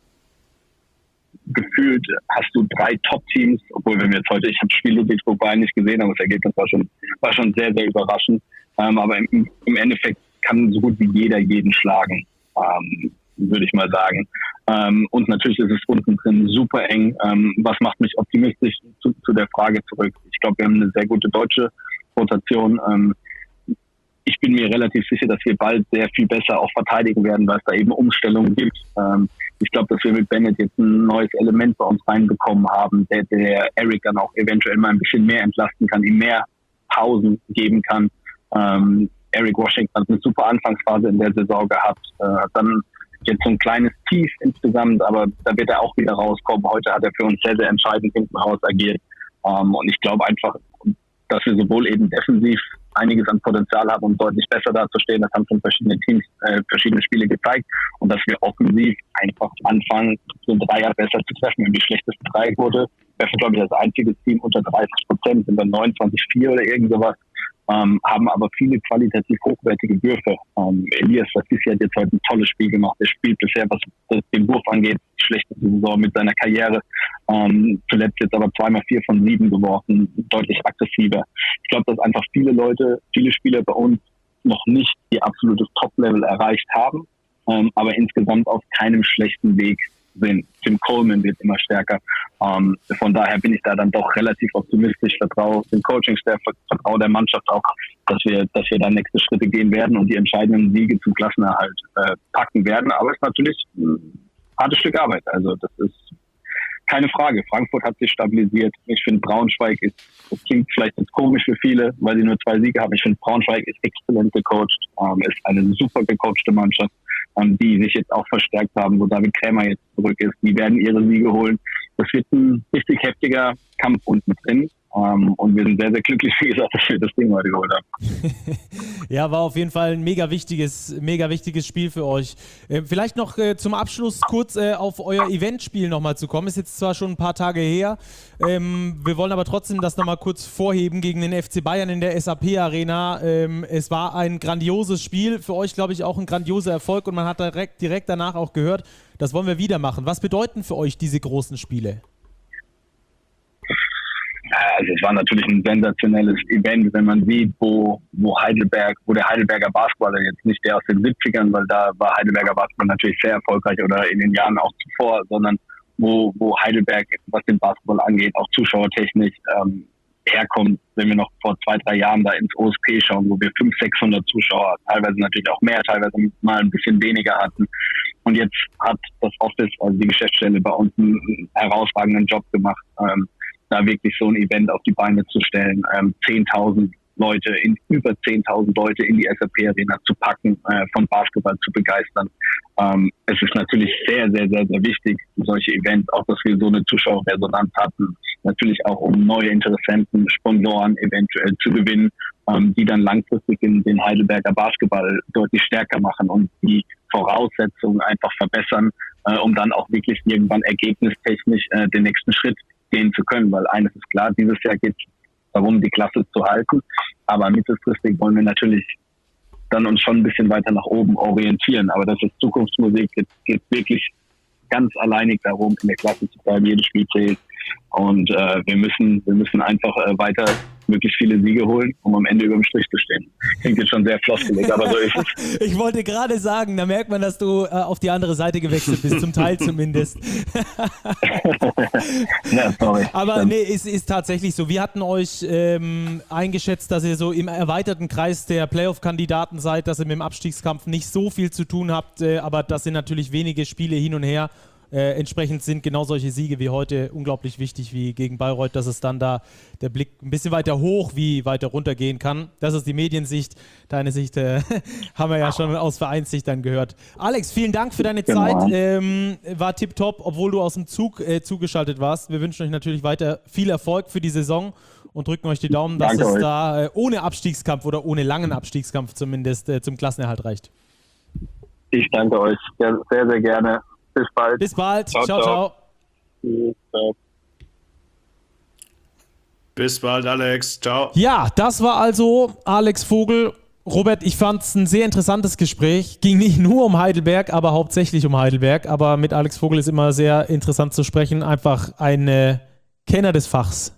Gefühlt hast du drei Top-Teams, obwohl wenn wir jetzt heute, ich habe das Spiel Ludwigsburg Bayern nicht gesehen, aber das Ergebnis war schon, war schon sehr, sehr überraschend. Ähm, aber im, im Endeffekt kann so gut wie jeder jeden schlagen, ähm, würde ich mal sagen. Ähm, und natürlich ist es unten drin super eng. Ähm, was macht mich optimistisch zu, zu der Frage zurück? Ich glaube, wir haben eine sehr gute deutsche Rotation. Ähm, ich bin mir relativ sicher, dass wir bald sehr viel besser auch verteidigen werden, weil es da eben Umstellungen gibt. Ähm, ich glaube, dass wir mit Bennett jetzt ein neues Element bei uns reinbekommen haben, der, der Eric dann auch eventuell mal ein bisschen mehr entlasten kann, ihm mehr Pausen geben kann. Ähm, Eric Washington hat eine super Anfangsphase in der Saison gehabt, äh, dann jetzt so ein kleines Tief insgesamt, aber da wird er auch wieder rauskommen. Heute hat er für uns sehr, sehr entscheidend hinten raus agiert. Ähm, und ich glaube einfach, dass wir sowohl eben defensiv einiges an Potenzial haben, um deutlich besser dazustehen. Das haben schon verschiedene Teams, äh, verschiedene Spiele gezeigt. Und dass wir offensiv einfach anfangen, den Dreier besser zu treffen. Wir haben die schlechteste Dreierquote. Wir sind, glaube ich, das einzige Team unter dreißig Prozent, sind dann neunundzwanzig Komma vier oder irgend sowas. Ähm, haben aber viele qualitativ hochwertige Würfe. Ähm, Elias Lassisi hat jetzt heute ein tolles Spiel gemacht. Er spielt bisher, was den Wurf angeht, die schlechteste Saison mit seiner Karriere. Ähm, zuletzt jetzt aber zweimal vier von sieben geworfen, deutlich aggressiver. Ich glaube, dass einfach viele Leute, viele Spieler bei uns noch nicht ihr absolutes Top-Level erreicht haben, ähm, aber insgesamt auf keinem schlechten Weg sind. Tim Coleman wird immer stärker. Ähm, von daher bin ich da dann doch relativ optimistisch, vertraue dem Coaching-Staff, vertraue der Mannschaft auch, dass wir, dass wir da nächste Schritte gehen werden und die entscheidenden Siege zum Klassenerhalt äh, packen werden. Aber es ist natürlich ein hartes Stück Arbeit. Also das ist keine Frage. Frankfurt hat sich stabilisiert. Ich finde, Braunschweig ist, das klingt vielleicht jetzt komisch für viele, weil sie nur zwei Siege haben. Ich finde, Braunschweig ist exzellent gecoacht, ähm, ist eine super gecoachte Mannschaft, ähm, die sich jetzt auch verstärkt haben, wo David Krämer jetzt zurück ist. Die werden ihre Siege holen. Das wird ein richtig heftiger Kampf unten drin. Ähm, und wir sind sehr, sehr glücklich, wie gesagt, dass wir das Ding heute geholt haben. Ja, war auf jeden Fall ein mega wichtiges, mega wichtiges Spiel für euch. Äh, vielleicht noch äh, zum Abschluss kurz äh, auf euer Eventspiel nochmal zu kommen. Ist jetzt zwar schon ein paar Tage her, ähm, wir wollen aber trotzdem das nochmal kurz vorheben gegen den F C Bayern in der S A P Arena. Ähm, es war ein grandioses Spiel, für euch glaube ich auch ein grandioser Erfolg und man hat direkt, direkt danach auch gehört, das wollen wir wieder machen. Was bedeuten für euch diese großen Spiele? Also es war natürlich ein sensationelles Event, wenn man sieht, wo, wo Heidelberg, wo der Heidelberger Basketballer, jetzt nicht der aus den siebzigern, weil da war Heidelberger Basketball natürlich sehr erfolgreich oder in den Jahren auch zuvor, sondern wo, wo Heidelberg, was den Basketball angeht, auch zuschauertechnisch ähm, herkommt, wenn wir noch vor zwei, drei Jahren da ins O S P schauen, wo wir fünfhundert, sechshundert Zuschauer, teilweise natürlich auch mehr, teilweise mal ein bisschen weniger hatten. Und jetzt hat das Office, also die Geschäftsstelle bei uns einen herausragenden Job gemacht, ähm, da wirklich so ein Event auf die Beine zu stellen, ähm, zehntausend Leute, in über zehntausend Leute in die S A P Arena zu packen, äh, von Basketball zu begeistern. Ähm, es ist natürlich sehr, sehr, sehr, sehr wichtig, solche Events, auch dass wir so eine Zuschauerresonanz hatten, natürlich auch um neue Interessenten, Sponsoren eventuell zu gewinnen, ähm, die dann langfristig in den Heidelberger Basketball deutlich stärker machen und die Voraussetzungen einfach verbessern, äh, um dann auch wirklich irgendwann ergebnistechnisch äh, den nächsten Schritt gehen zu können, weil eines ist klar, dieses Jahr geht es darum, die Klasse zu halten, aber mittelfristig wollen wir natürlich dann uns schon ein bisschen weiter nach oben orientieren, aber das ist Zukunftsmusik, es geht wirklich ganz alleinig darum, in der Klasse zu bleiben, jedes Spiel zählt und äh, wir müssen wir müssen einfach äh, weiter möglichst viele Siege holen, um am Ende über dem Strich zu stehen. Klingt jetzt schon sehr floskelig, aber so ist es. Ich wollte gerade sagen, da merkt man, dass du äh, auf die andere Seite gewechselt bist, zum Teil zumindest. Ja, sorry. Aber nee, es ist tatsächlich so. Wir hatten euch ähm, eingeschätzt, dass ihr so im erweiterten Kreis der Playoff-Kandidaten seid, dass ihr mit dem Abstiegskampf nicht so viel zu tun habt, äh, aber das sind natürlich wenige Spiele hin und her. Äh, entsprechend sind genau solche Siege wie heute unglaublich wichtig wie gegen Bayreuth, dass es dann da der Blick ein bisschen weiter hoch wie weiter runter gehen kann. Das ist die Mediensicht. Deine Sicht äh, haben wir ja schon aus Vereinssicht dann gehört. Alex, vielen Dank für deine Genau. Zeit. Ähm, war tipptopp, obwohl du aus dem Zug äh, zugeschaltet warst. Wir wünschen euch natürlich weiter viel Erfolg für die Saison und drücken euch die Daumen, dass Danke es euch. da äh, ohne Abstiegskampf oder ohne langen Abstiegskampf zumindest äh, zum Klassenerhalt reicht. Ich danke euch sehr, sehr, sehr gerne. Bis bald. Bis bald. Ciao, ciao. ciao. ciao. Ciao. Bis bald, Alex. Ciao. Ja, das war also Alex Vogel. Robert, ich fand es ein sehr interessantes Gespräch. Ging nicht nur um Heidelberg, aber hauptsächlich um Heidelberg. Aber mit Alex Vogel ist immer sehr interessant zu sprechen. Einfach ein äh, Kenner des Fachs.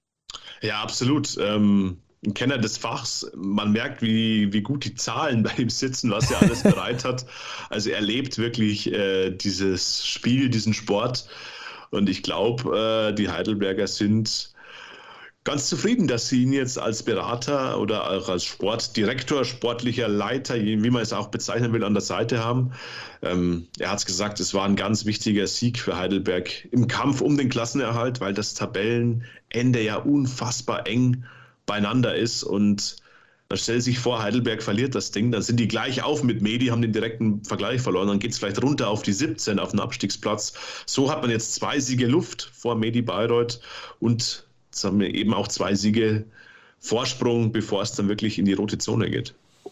Ja, absolut. Ähm, ein Kenner des Fachs. Man merkt, wie, wie gut die Zahlen bei ihm sitzen, was er alles bereit hat. Also er lebt wirklich äh, dieses Spiel, diesen Sport. Und ich glaube, äh, die Heidelberger sind ganz zufrieden, dass sie ihn jetzt als Berater oder auch als Sportdirektor, sportlicher Leiter, wie man es auch bezeichnen will, an der Seite haben. Ähm, er hat es gesagt, es war ein ganz wichtiger Sieg für Heidelberg im Kampf um den Klassenerhalt, weil das Tabellenende ja unfassbar eng beieinander ist. Und dann stellt sich vor, Heidelberg verliert das Ding, dann sind die gleich auf mit Medi, haben den direkten Vergleich verloren, dann geht es vielleicht runter auf die siebzehn auf den Abstiegsplatz. So hat man jetzt zwei Siege Luft vor Medi Bayreuth und jetzt haben wir eben auch zwei Siege Vorsprung, bevor es dann wirklich in die rote Zone geht.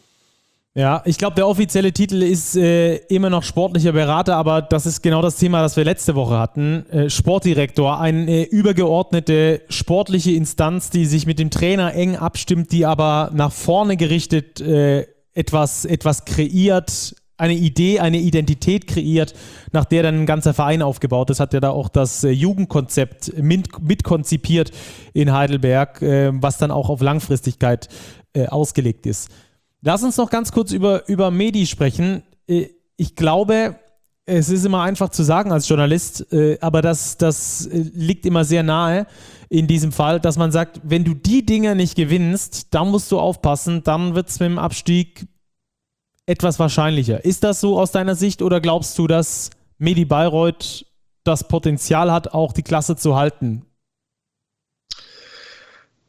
Ja, ich glaube, der offizielle Titel ist äh, immer noch sportlicher Berater, aber das ist genau das Thema, das wir letzte Woche hatten. Äh, Sportdirektor, eine übergeordnete sportliche Instanz, die sich mit dem Trainer eng abstimmt, die aber nach vorne gerichtet äh, etwas, etwas kreiert, eine Idee, eine Identität kreiert, nach der dann ein ganzer Verein aufgebaut ist. Hat ja da auch das äh, Jugendkonzept mit, mitkonzipiert in Heidelberg, äh, was dann auch auf Langfristigkeit äh, ausgelegt ist. Lass uns noch ganz kurz über, über Medi sprechen. Ich glaube, es ist immer einfach zu sagen als Journalist, aber das, das liegt immer sehr nahe in diesem Fall, dass man sagt, wenn du die Dinger nicht gewinnst, dann musst du aufpassen, dann wird es mit dem Abstieg etwas wahrscheinlicher. Ist das so aus deiner Sicht oder glaubst du, dass Medi Bayreuth das Potenzial hat, auch die Klasse zu halten?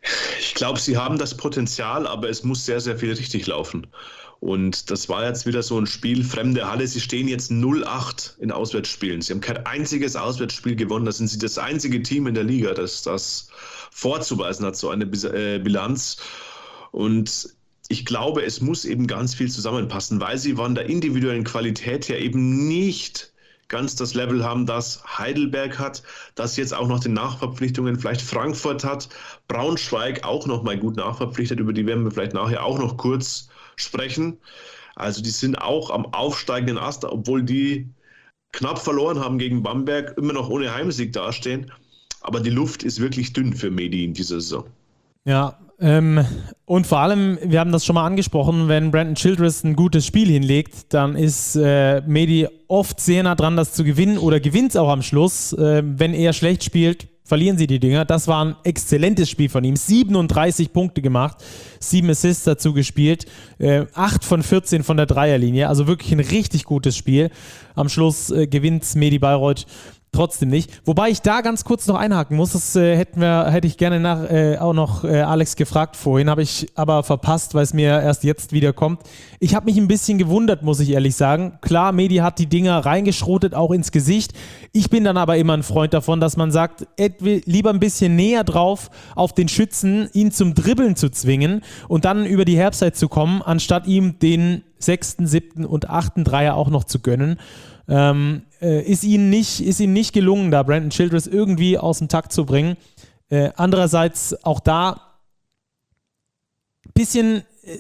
Ich glaube, sie haben das Potenzial, aber es muss sehr, sehr viel richtig laufen. Und das war jetzt wieder so ein Spiel, fremde Halle. Sie stehen jetzt null acht in Auswärtsspielen. Sie haben kein einziges Auswärtsspiel gewonnen. Da sind sie das einzige Team in der Liga, das das vorzuweisen hat, so eine Bilanz. Und ich glaube, es muss eben ganz viel zusammenpassen, weil sie von der individuellen Qualität her eben nicht ganz das Level haben, das Heidelberg hat, das jetzt auch noch den Nachverpflichtungen vielleicht Frankfurt hat, Braunschweig auch noch mal gut nachverpflichtet, über die werden wir vielleicht nachher auch noch kurz sprechen. Also die sind auch am aufsteigenden Ast, obwohl die knapp verloren haben gegen Bamberg, immer noch ohne Heimsieg dastehen. Aber die Luft ist wirklich dünn für Medi in dieser Saison. Ja, ähm, und vor allem, wir haben das schon mal angesprochen, wenn Brandon Childress ein gutes Spiel hinlegt, dann ist äh, Medi oft sehr nah dran, das zu gewinnen oder gewinnt es auch am Schluss. Äh, wenn er schlecht spielt, verlieren sie die Dinger. Das war ein exzellentes Spiel von ihm. siebenunddreißig Punkte gemacht, sieben Assists dazu gespielt, äh, acht von vierzehn von der Dreierlinie, also wirklich ein richtig gutes Spiel. Am Schluss äh, gewinnt Medi Bayreuth trotzdem nicht. Wobei ich da ganz kurz noch einhaken muss, das äh, hätten wir, hätte ich gerne nach, äh, auch noch äh, Alex gefragt vorhin, habe ich aber verpasst, weil es mir erst jetzt wieder kommt. Ich habe mich ein bisschen gewundert, muss ich ehrlich sagen. Klar, Medi hat die Dinger reingeschrotet, auch ins Gesicht. Ich bin dann aber immer ein Freund davon, dass man sagt, Ed, lieber ein bisschen näher drauf auf den Schützen, ihn zum Dribbeln zu zwingen und dann über die Herbstzeit zu kommen, anstatt ihm den sechsten, siebten und achten Dreier auch noch zu gönnen. Ähm, äh, ist ihnen nicht, ist ihnen nicht gelungen, da Brandon Childress irgendwie aus dem Takt zu bringen. Äh, andererseits auch da ein bisschen, äh,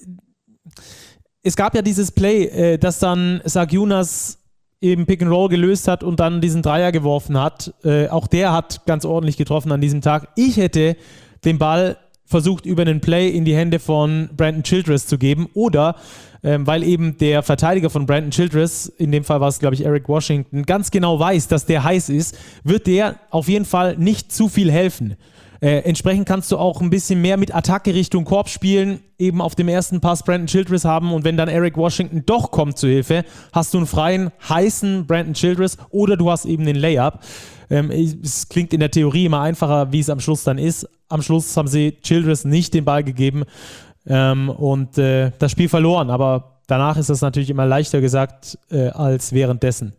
es gab ja dieses Play, äh, das dann Sargiunas eben Pick and Roll gelöst hat und dann diesen Dreier geworfen hat. Äh, auch der hat ganz ordentlich getroffen an diesem Tag. Ich hätte den Ball versucht, über einen Play in die Hände von Brandon Childress zu geben oder ähm, weil eben der Verteidiger von Brandon Childress, in dem Fall war es, glaube ich, Eric Washington, ganz genau weiß, dass der heiß ist, wird der auf jeden Fall nicht zu viel helfen. Äh, entsprechend kannst du auch ein bisschen mehr mit Attacke Richtung Korb spielen, eben auf dem ersten Pass Brandon Childress haben und wenn dann Eric Washington doch kommt zu Hilfe, hast du einen freien, heißen Brandon Childress oder du hast eben den Layup. Ähm, es klingt in der Theorie immer einfacher, wie es am Schluss dann ist. Am Schluss haben sie Childress nicht den Ball gegeben ähm, und äh, das Spiel verloren, aber danach ist das natürlich immer leichter gesagt äh, als währenddessen.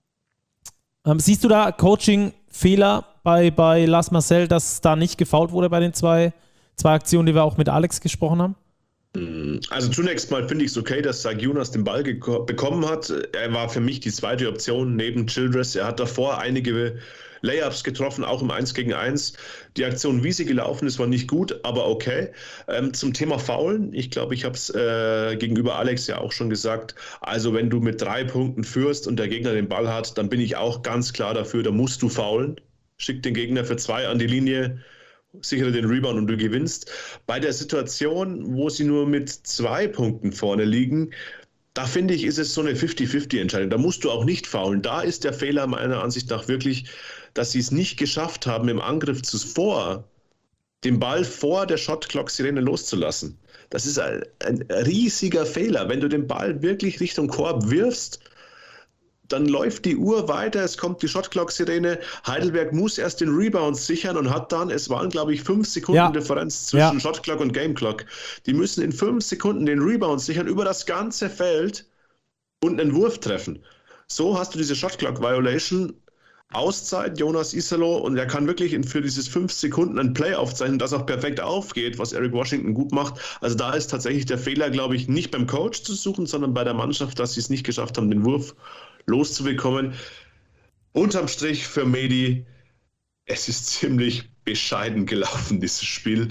Ähm, siehst du da Coaching-Fehler bei, bei Lars Marcel, dass da nicht gefoult wurde bei den zwei, zwei Aktionen, die wir auch mit Alex gesprochen haben? Also zunächst mal finde ich es okay, dass Sargiunas den Ball geko- bekommen hat. Er war für mich die zweite Option neben Childress. Er hat davor einige Layups getroffen, auch im eins gegen eins. Die Aktion, wie sie gelaufen ist, war nicht gut, aber okay. Ähm, zum Thema Foulen, ich glaube, ich habe es äh, gegenüber Alex ja auch schon gesagt, also wenn du mit drei Punkten führst und der Gegner den Ball hat, dann bin ich auch ganz klar dafür, da musst du foulen. Schick den Gegner für zwei an die Linie, sichere den Rebound und du gewinnst. Bei der Situation, wo sie nur mit zwei Punkten vorne liegen, da finde ich, ist es so eine fünfzig fünfzig Entscheidung. Da musst du auch nicht foulen. Da ist der Fehler meiner Ansicht nach wirklich, dass sie es nicht geschafft haben, im Angriff zuvor den Ball vor der Shot-Clock-Sirene loszulassen. Das ist ein, ein riesiger Fehler. Wenn du den Ball wirklich Richtung Korb wirfst, dann läuft die Uhr weiter, es kommt die Shotclock-Sirene, Heidelberg muss erst den Rebound sichern und hat dann, es waren glaube ich fünf Sekunden ja. Differenz zwischen ja. Shotclock und Gameclock. Die müssen in fünf Sekunden den Rebound sichern über das ganze Feld und einen Wurf treffen. So hast du diese Shotclock-Violation, Auszeit, Jonas Isalo, und er kann wirklich für dieses fünf Sekunden ein Play aufzeichnen, das auch perfekt aufgeht, was Eric Washington gut macht. Also da ist tatsächlich der Fehler, glaube ich, nicht beim Coach zu suchen, sondern bei der Mannschaft, dass sie es nicht geschafft haben, den Wurf loszubekommen. Unterm Strich für Medi, es ist ziemlich bescheiden gelaufen, dieses Spiel.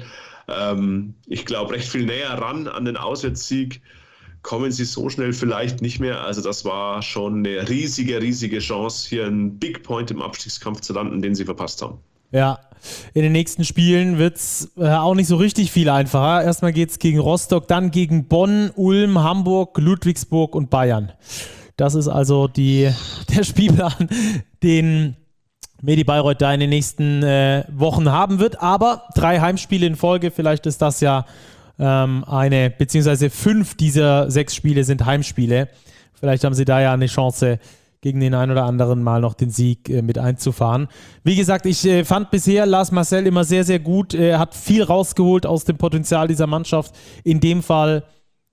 Ähm, ich glaube, recht viel näher ran an den Auswärtssieg kommen sie so schnell vielleicht nicht mehr. Also das war schon eine riesige, riesige Chance, hier einen Big Point im Abstiegskampf zu landen, den sie verpasst haben. Ja, in den nächsten Spielen wird es äh, auch nicht so richtig viel einfacher. Erstmal geht es gegen Rostock, dann gegen Bonn, Ulm, Hamburg, Ludwigsburg und Bayern. Das ist also die, der Spielplan, den Medi Bayreuth da in den nächsten äh, Wochen haben wird. Aber drei Heimspiele in Folge, vielleicht ist das ja ähm, eine, beziehungsweise fünf dieser sechs Spiele sind Heimspiele. Vielleicht haben sie da ja eine Chance, gegen den einen oder anderen mal noch den Sieg äh, mit einzufahren. Wie gesagt, ich äh, fand bisher Lars Marcel immer sehr, sehr gut. Er hat viel rausgeholt aus dem Potenzial dieser Mannschaft. In dem Fall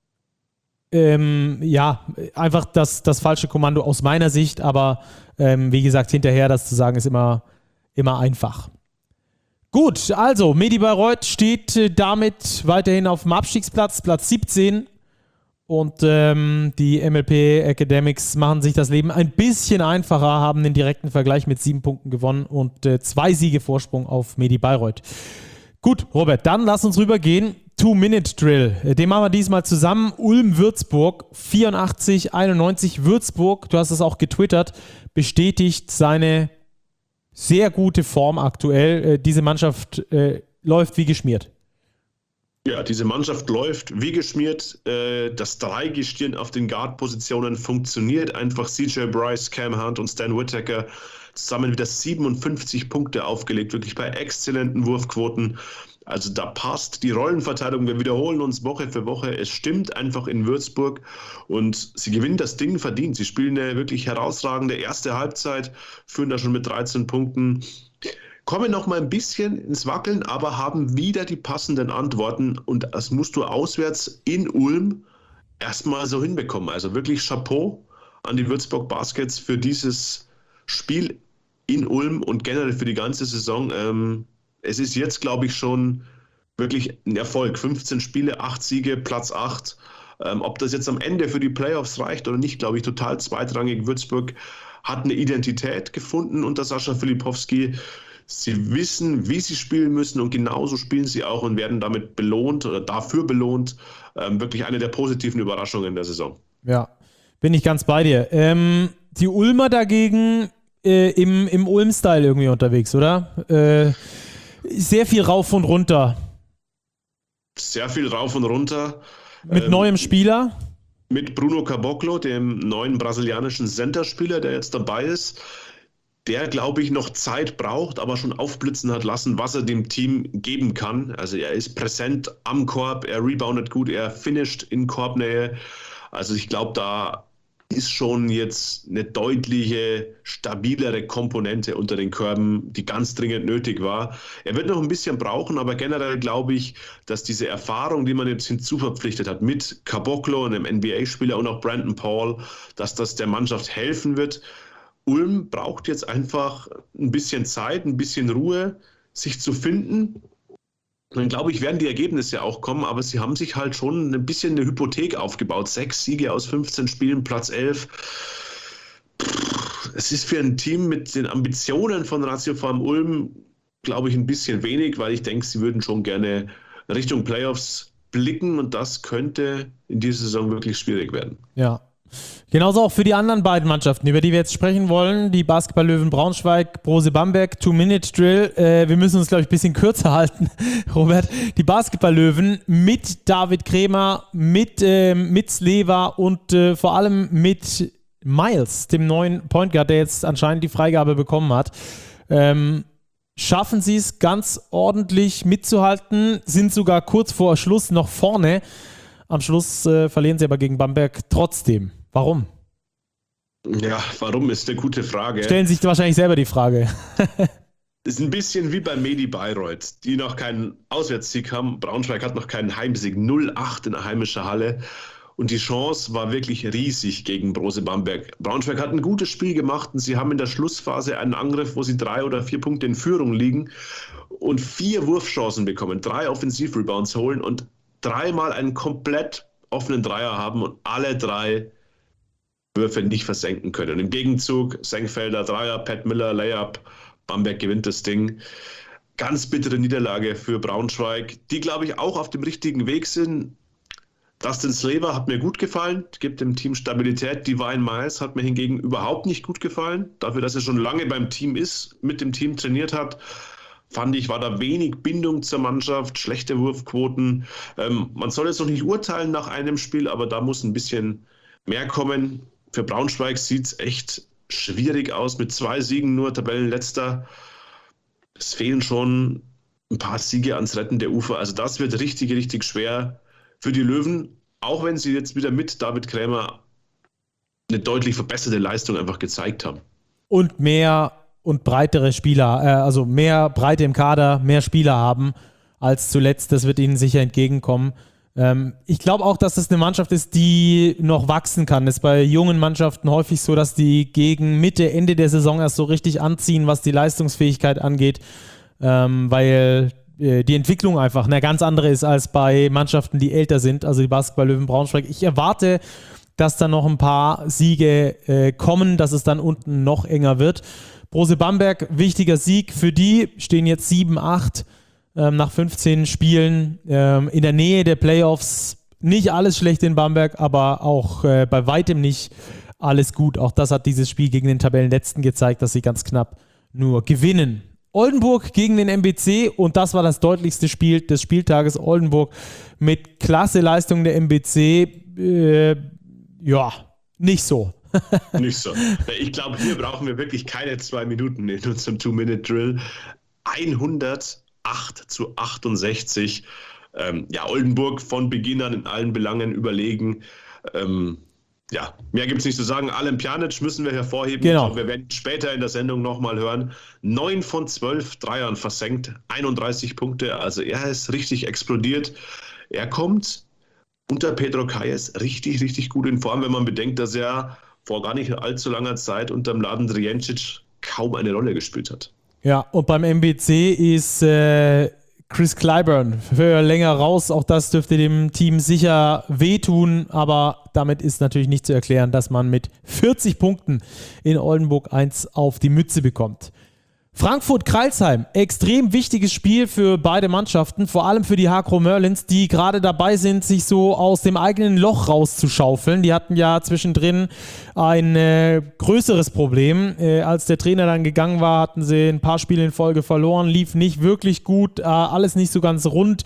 ähm, ja, einfach das, das falsche Kommando aus meiner Sicht, aber ähm, wie gesagt, hinterher das zu sagen, ist immer, immer einfach. Gut, also Medi Bayreuth steht äh, damit weiterhin auf dem Abstiegsplatz, Platz siebzehn. Und ähm, die M L P Academics machen sich das Leben ein bisschen einfacher, haben den direkten Vergleich mit sieben Punkten gewonnen und äh, zwei Siege Vorsprung auf Medi Bayreuth. Gut, Robert, dann lass uns rübergehen. Two-Minute-Drill. Den machen wir diesmal zusammen. Ulm-Würzburg, vierundachtzig einundneunzig. Würzburg, du hast es auch getwittert, bestätigt seine sehr gute Form aktuell. Äh, diese Mannschaft äh, läuft wie geschmiert. Ja, diese Mannschaft läuft wie geschmiert. Äh, das Dreigestirn auf den Guard-Positionen funktioniert einfach. C J Bryce, Cam Hunt und Stan Whittaker zusammen wieder siebenundfünfzig Punkte aufgelegt, wirklich bei exzellenten Wurfquoten. Also da passt die Rollenverteilung. Wir wiederholen uns Woche für Woche. Es stimmt einfach in Würzburg und sie gewinnen das Ding verdient. Sie spielen eine wirklich herausragende erste Halbzeit, führen da schon mit dreizehn Punkten. Kommen noch mal ein bisschen ins Wackeln, aber haben wieder die passenden Antworten und das musst du auswärts in Ulm erstmal so hinbekommen. Also wirklich Chapeau an die Würzburg Baskets für dieses Spiel in Ulm und generell für die ganze Saison. Ähm, es ist jetzt, glaube ich, schon wirklich ein Erfolg. fünfzehn Spiele, acht Siege, Platz acht. Ähm, ob das jetzt am Ende für die Playoffs reicht oder nicht, glaube ich, total zweitrangig. Würzburg hat eine Identität gefunden unter Sascha Filipowski. Sie wissen, wie sie spielen müssen und genauso spielen sie auch und werden damit belohnt oder dafür belohnt. Ähm, wirklich eine der positiven Überraschungen der Saison. Ja, bin ich ganz bei dir. Ähm, die Ulmer dagegen äh, im, im Ulm-Style irgendwie unterwegs, oder? Äh, sehr viel rauf und runter. Sehr viel rauf und runter. Mit ähm, neuem Spieler? Mit Bruno Caboclo, dem neuen brasilianischen Centerspieler, der jetzt dabei ist. Der, glaube ich, noch Zeit braucht, aber schon aufblitzen hat lassen, was er dem Team geben kann. Also er ist präsent am Korb, er reboundet gut, er finisht in Korbnähe. Also ich glaube, da ist schon jetzt eine deutliche, stabilere Komponente unter den Körben, die ganz dringend nötig war. Er wird noch ein bisschen brauchen, aber generell glaube ich, dass diese Erfahrung, die man jetzt hinzuverpflichtet hat mit Caboclo, einem N B A-Spieler und auch Brandon Paul, dass das der Mannschaft helfen wird. Ulm braucht jetzt einfach ein bisschen Zeit, ein bisschen Ruhe, sich zu finden. Dann glaube ich, werden die Ergebnisse auch kommen, aber sie haben sich halt schon ein bisschen eine Hypothek aufgebaut. Sechs Siege aus fünfzehn Spielen, Platz elf. Es ist für ein Team mit den Ambitionen von Ratiofarm Ulm, glaube ich, ein bisschen wenig, weil ich denke, sie würden schon gerne Richtung Playoffs blicken und das könnte in dieser Saison wirklich schwierig werden. Ja. Genauso auch für die anderen beiden Mannschaften, über die wir jetzt sprechen wollen. Die Basketball-Löwen Braunschweig, Brose Bamberg, Two-Minute-Drill. Äh, wir müssen uns, glaube ich, ein bisschen kürzer halten, Robert. Die Basketball-Löwen mit David Krämer, mit, äh, mit Sleva und äh, vor allem mit Miles, dem neuen Point Guard, der jetzt anscheinend die Freigabe bekommen hat. Ähm, schaffen sie es ganz ordentlich mitzuhalten, sind sogar kurz vor Schluss noch vorne. Am Schluss äh, verlieren sie aber gegen Bamberg trotzdem. Warum? Ja, warum ist eine gute Frage. Stellen sich wahrscheinlich selber die Frage. Ist ein bisschen wie bei Medi Bayreuth, die noch keinen Auswärtssieg haben. Braunschweig hat noch keinen Heimsieg, null acht in der heimischen Halle. Und die Chance war wirklich riesig gegen Brose Bamberg. Braunschweig hat ein gutes Spiel gemacht und sie haben in der Schlussphase einen Angriff, wo sie drei oder vier Punkte in Führung liegen und vier Wurfchancen bekommen, drei Offensivrebounds holen und dreimal einen komplett offenen Dreier haben und alle drei Würfe nicht versenken können. Und im Gegenzug Senkfelder Dreier, Pat Miller Layup, Bamberg gewinnt das Ding. Ganz bittere Niederlage für Braunschweig, die, glaube ich, auch auf dem richtigen Weg sind. Dustin Slaver hat mir gut gefallen, gibt dem Team Stabilität. Divine Miles hat mir hingegen überhaupt nicht gut gefallen. Dafür, dass er schon lange beim Team ist, mit dem Team trainiert hat, fand ich, war da wenig Bindung zur Mannschaft, schlechte Wurfquoten. Ähm, man soll jetzt noch nicht urteilen nach einem Spiel, aber da muss ein bisschen mehr kommen. Für Braunschweig sieht es echt schwierig aus, mit zwei Siegen nur, Tabellenletzter. Es fehlen schon ein paar Siege ans rettende Ufer. Also das wird richtig, richtig schwer für die Löwen, auch wenn sie jetzt wieder mit David Krämer eine deutlich verbesserte Leistung einfach gezeigt haben. Und mehr und breitere Spieler, äh, also mehr Breite im Kader, mehr Spieler haben als zuletzt. Das wird ihnen sicher entgegenkommen. Ähm, ich glaube auch, dass das eine Mannschaft ist, die noch wachsen kann. Das ist bei jungen Mannschaften häufig so, dass die gegen Mitte, Ende der Saison erst so richtig anziehen, was die Leistungsfähigkeit angeht, ähm, weil äh, die Entwicklung einfach eine ganz andere ist als bei Mannschaften, die älter sind, also die Basketball-Löwen Braunschweig. Ich erwarte, dass da noch ein paar Siege äh, kommen, dass es dann unten noch enger wird. Brose Bamberg, wichtiger Sieg für die, stehen jetzt sieben acht ähm, nach fünfzehn Spielen ähm, in der Nähe der Playoffs. Nicht alles schlecht in Bamberg, aber auch äh, bei weitem nicht alles gut. Auch das hat dieses Spiel gegen den Tabellenletzten gezeigt, dass sie ganz knapp nur gewinnen. Oldenburg gegen den M B C und das war das deutlichste Spiel des Spieltages. Oldenburg mit klasse Leistung der M B C, äh, ja, nicht so. Nicht so. Ich glaube, hier brauchen wir wirklich keine zwei Minuten in unserem Two-Minute-Drill. hundertacht zu achtundsechzig. Ähm, ja, Oldenburg von Beginn an in allen Belangen überlegen. Ähm, ja, mehr gibt es nicht zu sagen. Alen Pjanic müssen wir hervorheben. Genau. Ich glaub, wir werden später in der Sendung nochmal hören. neun von zwölf Dreiern versenkt, einunddreißig Punkte. Also er ist richtig explodiert. Er kommt unter Pedro Calles richtig, richtig gut in Form, wenn man bedenkt, dass er vor gar nicht allzu langer Zeit unter dem Mladen Drijancic kaum eine Rolle gespielt hat. Ja, und beim M B C ist äh, Chris Clyburn für länger raus. Auch das dürfte dem Team sicher wehtun, aber damit ist natürlich nicht zu erklären, dass man mit vierzig Punkten in Oldenburg eins auf die Mütze bekommt. Frankfurt-Crailsheim, extrem wichtiges Spiel für beide Mannschaften, vor allem für die Hakro Merlins, die gerade dabei sind, sich so aus dem eigenen Loch rauszuschaufeln. Die hatten ja zwischendrin ein äh, größeres Problem. Äh, als der Trainer dann gegangen war, hatten sie ein paar Spiele in Folge verloren, lief nicht wirklich gut, äh, alles nicht so ganz rund.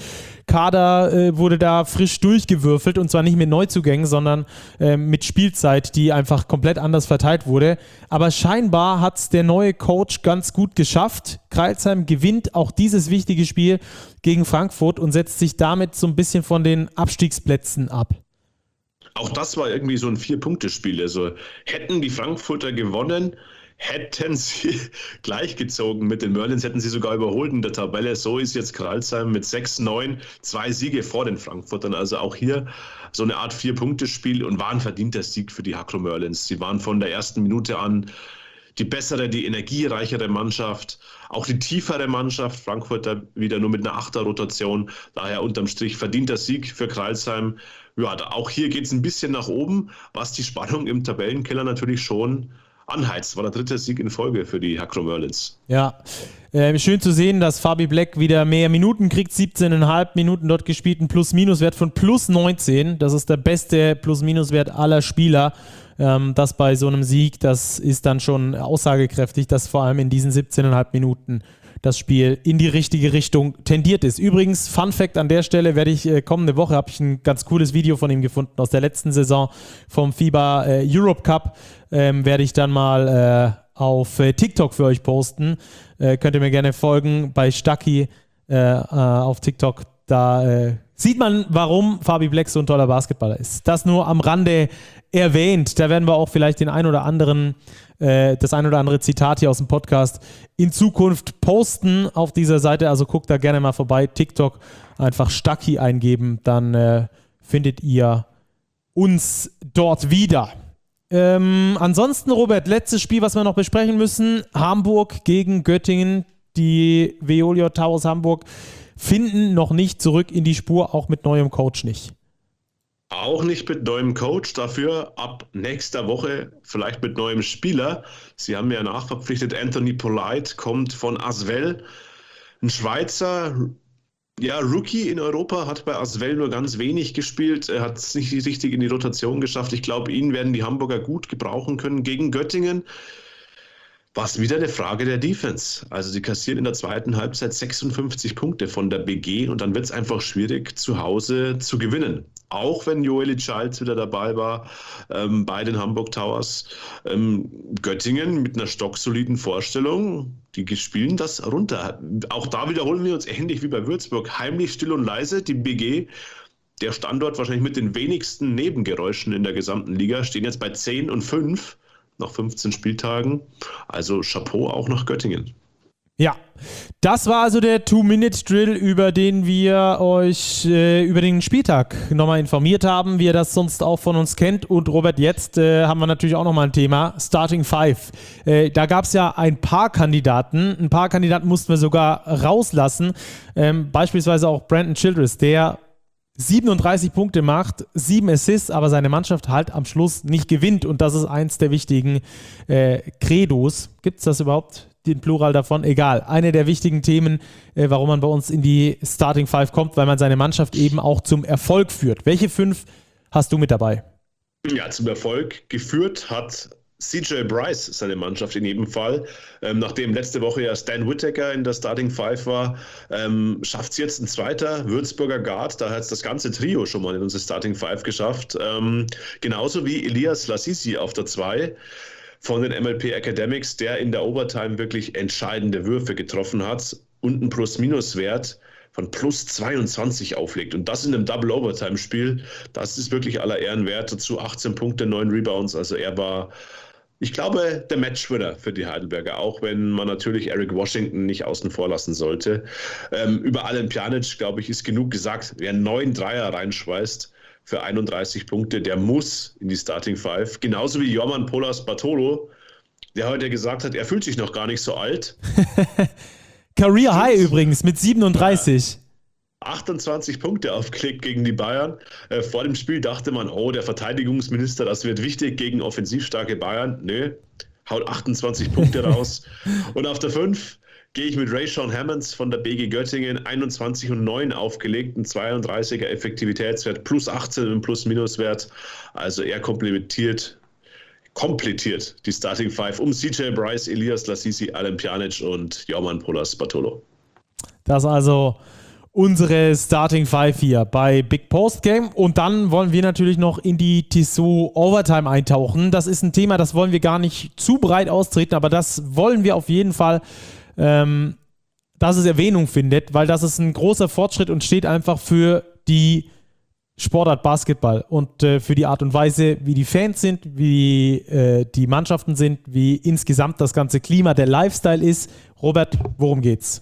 Kader äh, wurde da frisch durchgewürfelt und zwar nicht mit Neuzugängen, sondern äh, mit Spielzeit, die einfach komplett anders verteilt wurde. Aber scheinbar hat es der neue Coach ganz gut geschafft. Crailsheim gewinnt auch dieses wichtige Spiel gegen Frankfurt und setzt sich damit so ein bisschen von den Abstiegsplätzen ab. Auch das war irgendwie so ein Vier-Punkte-Spiel. Also hätten die Frankfurter gewonnen, hätten sie gleichgezogen mit den Merlins, hätten sie sogar überholt in der Tabelle. So ist jetzt Crailsheim mit sechs neun, zwei Siege vor den Frankfurtern. Also auch hier so eine Art Vier-Punkte-Spiel und war ein verdienter Sieg für die Hakro Merlins. Sie waren von der ersten Minute an die bessere, die energiereichere Mannschaft, auch die tiefere Mannschaft. Frankfurter wieder nur mit einer Achter-Rotation. Daher unterm Strich verdienter Sieg für Crailsheim. Ja, auch hier geht es ein bisschen nach oben, was die Spannung im Tabellenkeller natürlich schon anheizt. War der dritte Sieg in Folge für die Hakro Merlins. Ja, äh, schön zu sehen, dass Fabi Black wieder mehr Minuten kriegt, siebzehn Komma fünf Minuten dort gespielt, ein Plus-Minus-Wert von plus neunzehn. Das ist der beste Plus-Minus-Wert aller Spieler. Ähm, das bei so einem Sieg, das ist dann schon aussagekräftig, dass vor allem in diesen siebzehn Komma fünf Minuten das Spiel in die richtige Richtung tendiert ist. Übrigens, Fun Fact an der Stelle, werde ich äh, kommende Woche, habe ich ein ganz cooles Video von ihm gefunden aus der letzten Saison vom FIBA äh, Europe Cup, ähm, werde ich dann mal äh, auf äh, TikTok für euch posten. Äh, könnt ihr mir gerne folgen bei Stucky äh, äh, auf TikTok. Da äh, sieht man, warum Fabi Black so ein toller Basketballer ist. Das nur am Rande erwähnt. Da werden wir auch vielleicht den ein oder anderen, äh, das ein oder andere Zitat hier aus dem Podcast in Zukunft posten auf dieser Seite. Also guckt da gerne mal vorbei. TikTok einfach Stucky eingeben, dann äh, findet ihr uns dort wieder. Ähm, ansonsten, Robert, letztes Spiel, was wir noch besprechen müssen. Hamburg gegen Göttingen. Die Veolia Towers Hamburg finden noch nicht zurück in die Spur, auch mit neuem Coach nicht. Auch nicht mit neuem Coach, dafür ab nächster Woche vielleicht mit neuem Spieler. Sie haben ja nachverpflichtet, Anthony Polite kommt von Asvel, ein Schweizer, ja, Rookie in Europa, hat bei Asvel nur ganz wenig gespielt, er hat es nicht richtig in die Rotation geschafft. Ich glaube, ihn werden die Hamburger gut gebrauchen können gegen Göttingen. Was wieder eine Frage der Defense. Also sie kassieren in der zweiten Halbzeit sechsundfünfzig Punkte von der B G und dann wird es einfach schwierig, zu Hause zu gewinnen. Auch wenn Joeli Childs wieder dabei war ähm, bei den Hamburg Towers. Ähm, Göttingen mit einer stocksoliden Vorstellung, die spielen das runter. Auch da wiederholen wir uns ähnlich wie bei Würzburg. Heimlich, still und leise. Die B G der Standort wahrscheinlich mit den wenigsten Nebengeräuschen in der gesamten Liga, stehen jetzt bei zehn und fünf nach fünfzehn Spieltagen. Also Chapeau auch nach Göttingen. Ja, das war also der Two-Minute-Drill, über den wir euch äh, über den Spieltag nochmal informiert haben, wie ihr das sonst auch von uns kennt. Und Robert, jetzt äh, haben wir natürlich auch nochmal ein Thema, Starting Five. Äh, da gab es ja ein paar Kandidaten, ein paar Kandidaten mussten wir sogar rauslassen, ähm, beispielsweise auch Brandon Childress, der siebenunddreißig Punkte macht, sieben Assists, aber seine Mannschaft halt am Schluss nicht gewinnt. Und das ist eins der wichtigen äh, Credos. Gibt es das überhaupt? Den Plural davon, egal. Eine der wichtigen Themen, äh, warum man bei uns in die Starting Five kommt, weil man seine Mannschaft eben auch zum Erfolg führt. Welche fünf hast du mit dabei? Ja, zum Erfolg geführt hat C J Bryce seine Mannschaft in jedem Fall. Ähm, nachdem letzte Woche ja Stan Whittaker in der Starting Five war, ähm, schafft es jetzt ein zweiter Würzburger Guard. Da hat es das ganze Trio schon mal in unsere Starting Five geschafft. Ähm, genauso wie Elias Lassisi auf der zwei von den M L P Academics, der in der Overtime wirklich entscheidende Würfe getroffen hat und einen Plus-Minus-Wert von plus zweiundzwanzig auflegt. Und das in einem Double-Overtime-Spiel, das ist wirklich aller Ehren wert. Dazu achtzehn Punkte, neun Rebounds. Also er war, ich glaube, der Matchwinner für die Heidelberger, auch wenn man natürlich Eric Washington nicht außen vor lassen sollte. Ähm, über Alen Pjanic, glaube ich, ist genug gesagt. Wer neun Dreier reinschweißt für einunddreißig Punkte, der muss in die Starting Five. Genauso wie Jorman Polas Bartolo, der heute gesagt hat, er fühlt sich noch gar nicht so alt. Career High übrigens mit siebenunddreißig. achtundzwanzig Punkte aufgelegt gegen die Bayern. Äh, vor dem Spiel dachte man, oh, der Verteidigungsminister, das wird wichtig gegen offensivstarke Bayern. Nö, haut achtundzwanzig Punkte raus. Und auf der fünf gehe ich mit Rayshawn Hammonds von der B G Göttingen, einundzwanzig und neun aufgelegt, ein zweiunddreißiger Effektivitätswert, plus achtzehn im Plus-Minus-Wert. Also er komplementiert, komplettiert die Starting Five um C J Bryce, Elias Lassisi, Alen Pjanic und Jorman Polas Bartolo. Das ist also unsere Starting Five hier bei Big Post Game. Und dann wollen wir natürlich noch in die Tissot Overtime eintauchen. Das ist ein Thema, das wollen wir gar nicht zu breit austreten, aber das wollen wir auf jeden Fall, ähm, dass es Erwähnung findet, weil das ist ein großer Fortschritt und steht einfach für die Sportart Basketball und äh, für die Art und Weise, wie die Fans sind, wie äh, die Mannschaften sind, wie insgesamt das ganze Klima, der Lifestyle ist. Robert, worum geht's?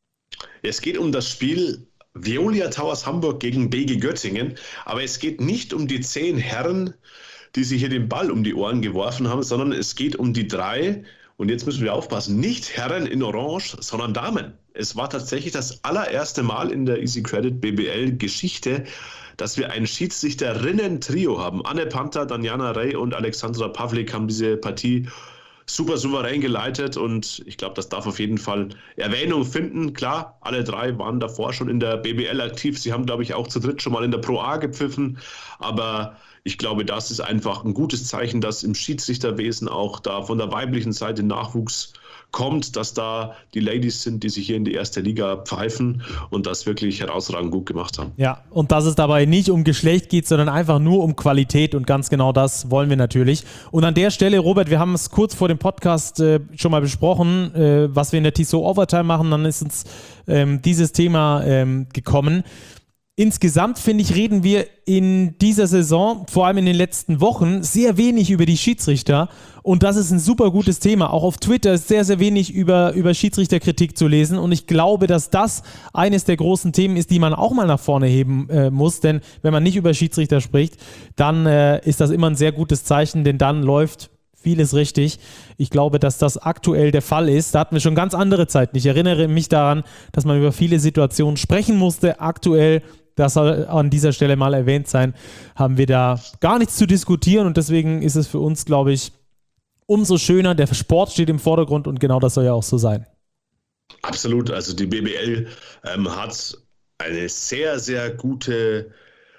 Es geht um das Spiel Veolia Towers Hamburg gegen B G Göttingen, aber es geht nicht um die zehn Herren, die sich hier den Ball um die Ohren geworfen haben, sondern es geht um die drei, und jetzt müssen wir aufpassen, nicht Herren in Orange, sondern Damen. Es war tatsächlich das allererste Mal in der Easy Credit B B L-Geschichte, dass wir ein Schiedsrichterinnen-Trio haben. Anne Panther, Daniana Rey und Alexandra Pavlik haben diese Partie super souverän geleitet und ich glaube, das darf auf jeden Fall Erwähnung finden. Klar, alle drei waren davor schon in der B B L aktiv. Sie haben, glaube ich, auch zu dritt schon mal in der Pro A gepfiffen, aber ich glaube, das ist einfach ein gutes Zeichen, dass im Schiedsrichterwesen auch da von der weiblichen Seite Nachwuchs kommt, dass da die Ladies sind, die sich hier in die erste Liga pfeifen und das wirklich herausragend gut gemacht haben. Ja, und dass es dabei nicht um Geschlecht geht, sondern einfach nur um Qualität und ganz genau das wollen wir natürlich. Und an der Stelle, Robert, wir haben es kurz vor dem Podcast äh, schon mal besprochen, äh, was wir in der Tissot Overtime machen, dann ist uns ähm, dieses Thema ähm, gekommen. Insgesamt, finde ich, reden wir in dieser Saison, vor allem in den letzten Wochen, sehr wenig über die Schiedsrichter. Und das ist ein super gutes Thema. Auch auf Twitter ist sehr, sehr wenig über, über Schiedsrichterkritik zu lesen. Und ich glaube, dass das eines der großen Themen ist, die man auch mal nach vorne heben äh, muss. Denn wenn man nicht über Schiedsrichter spricht, dann äh, ist das immer ein sehr gutes Zeichen, denn dann läuft vieles richtig. Ich glaube, dass das aktuell der Fall ist. Da hatten wir schon ganz andere Zeiten. Ich erinnere mich daran, dass man über viele Situationen sprechen musste. Aktuell, das soll an dieser Stelle mal erwähnt sein, haben wir da gar nichts zu diskutieren und deswegen ist es für uns, glaube ich, umso schöner. Der Sport steht im Vordergrund und genau das soll ja auch so sein. Absolut. Also die B B L ähm, hat eine sehr, sehr gute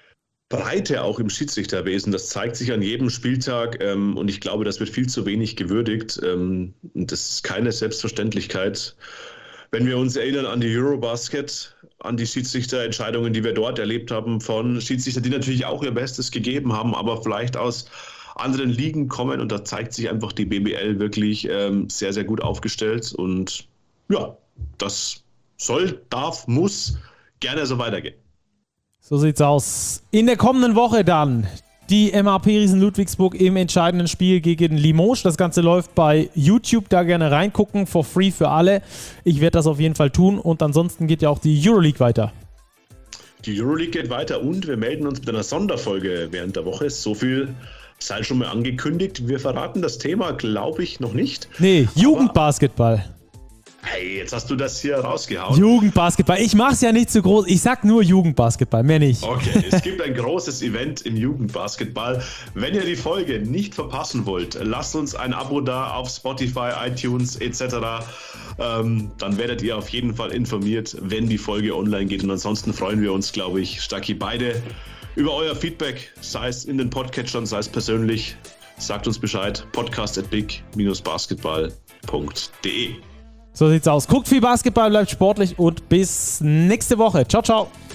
Breite auch im Schiedsrichterwesen. Das zeigt sich an jedem Spieltag ähm, und ich glaube, das wird viel zu wenig gewürdigt. Ähm, und das ist keine Selbstverständlichkeit. Wenn wir uns erinnern an die Eurobasket, an die Schiedsrichterentscheidungen, die wir dort erlebt haben, von Schiedsrichtern, die natürlich auch ihr Bestes gegeben haben, aber vielleicht aus anderen Ligen kommen. Und da zeigt sich einfach die B B L wirklich ähm, sehr, sehr gut aufgestellt. Und ja, das soll, darf, muss gerne so weitergehen. So sieht's aus. In der kommenden Woche dann die M A P Riesen Ludwigsburg im entscheidenden Spiel gegen Limoges. Das Ganze läuft bei YouTube, da gerne reingucken, for free für alle. Ich werde das auf jeden Fall tun und ansonsten geht ja auch die Euroleague weiter. Die Euroleague geht weiter und wir melden uns mit einer Sonderfolge während der Woche. So viel sei schon mal angekündigt. Wir verraten das Thema, glaube ich, noch nicht. Nee, Jugendbasketball. Hey, jetzt hast du das hier rausgehauen. Jugendbasketball. Ich mach's ja nicht zu groß. Ich sag nur Jugendbasketball, mehr nicht. Okay, es gibt ein großes Event im Jugendbasketball. Wenn ihr die Folge nicht verpassen wollt, lasst uns ein Abo da auf Spotify, iTunes et cetera. Ähm, dann werdet ihr auf jeden Fall informiert, wenn die Folge online geht. Und ansonsten freuen wir uns, glaube ich, Stacki, beide über euer Feedback, sei es in den Podcatchern, sei es persönlich. Sagt uns Bescheid. podcast at big dash basketball punkt de. So sieht's aus. Guckt viel Basketball, bleibt sportlich und bis nächste Woche. Ciao, ciao.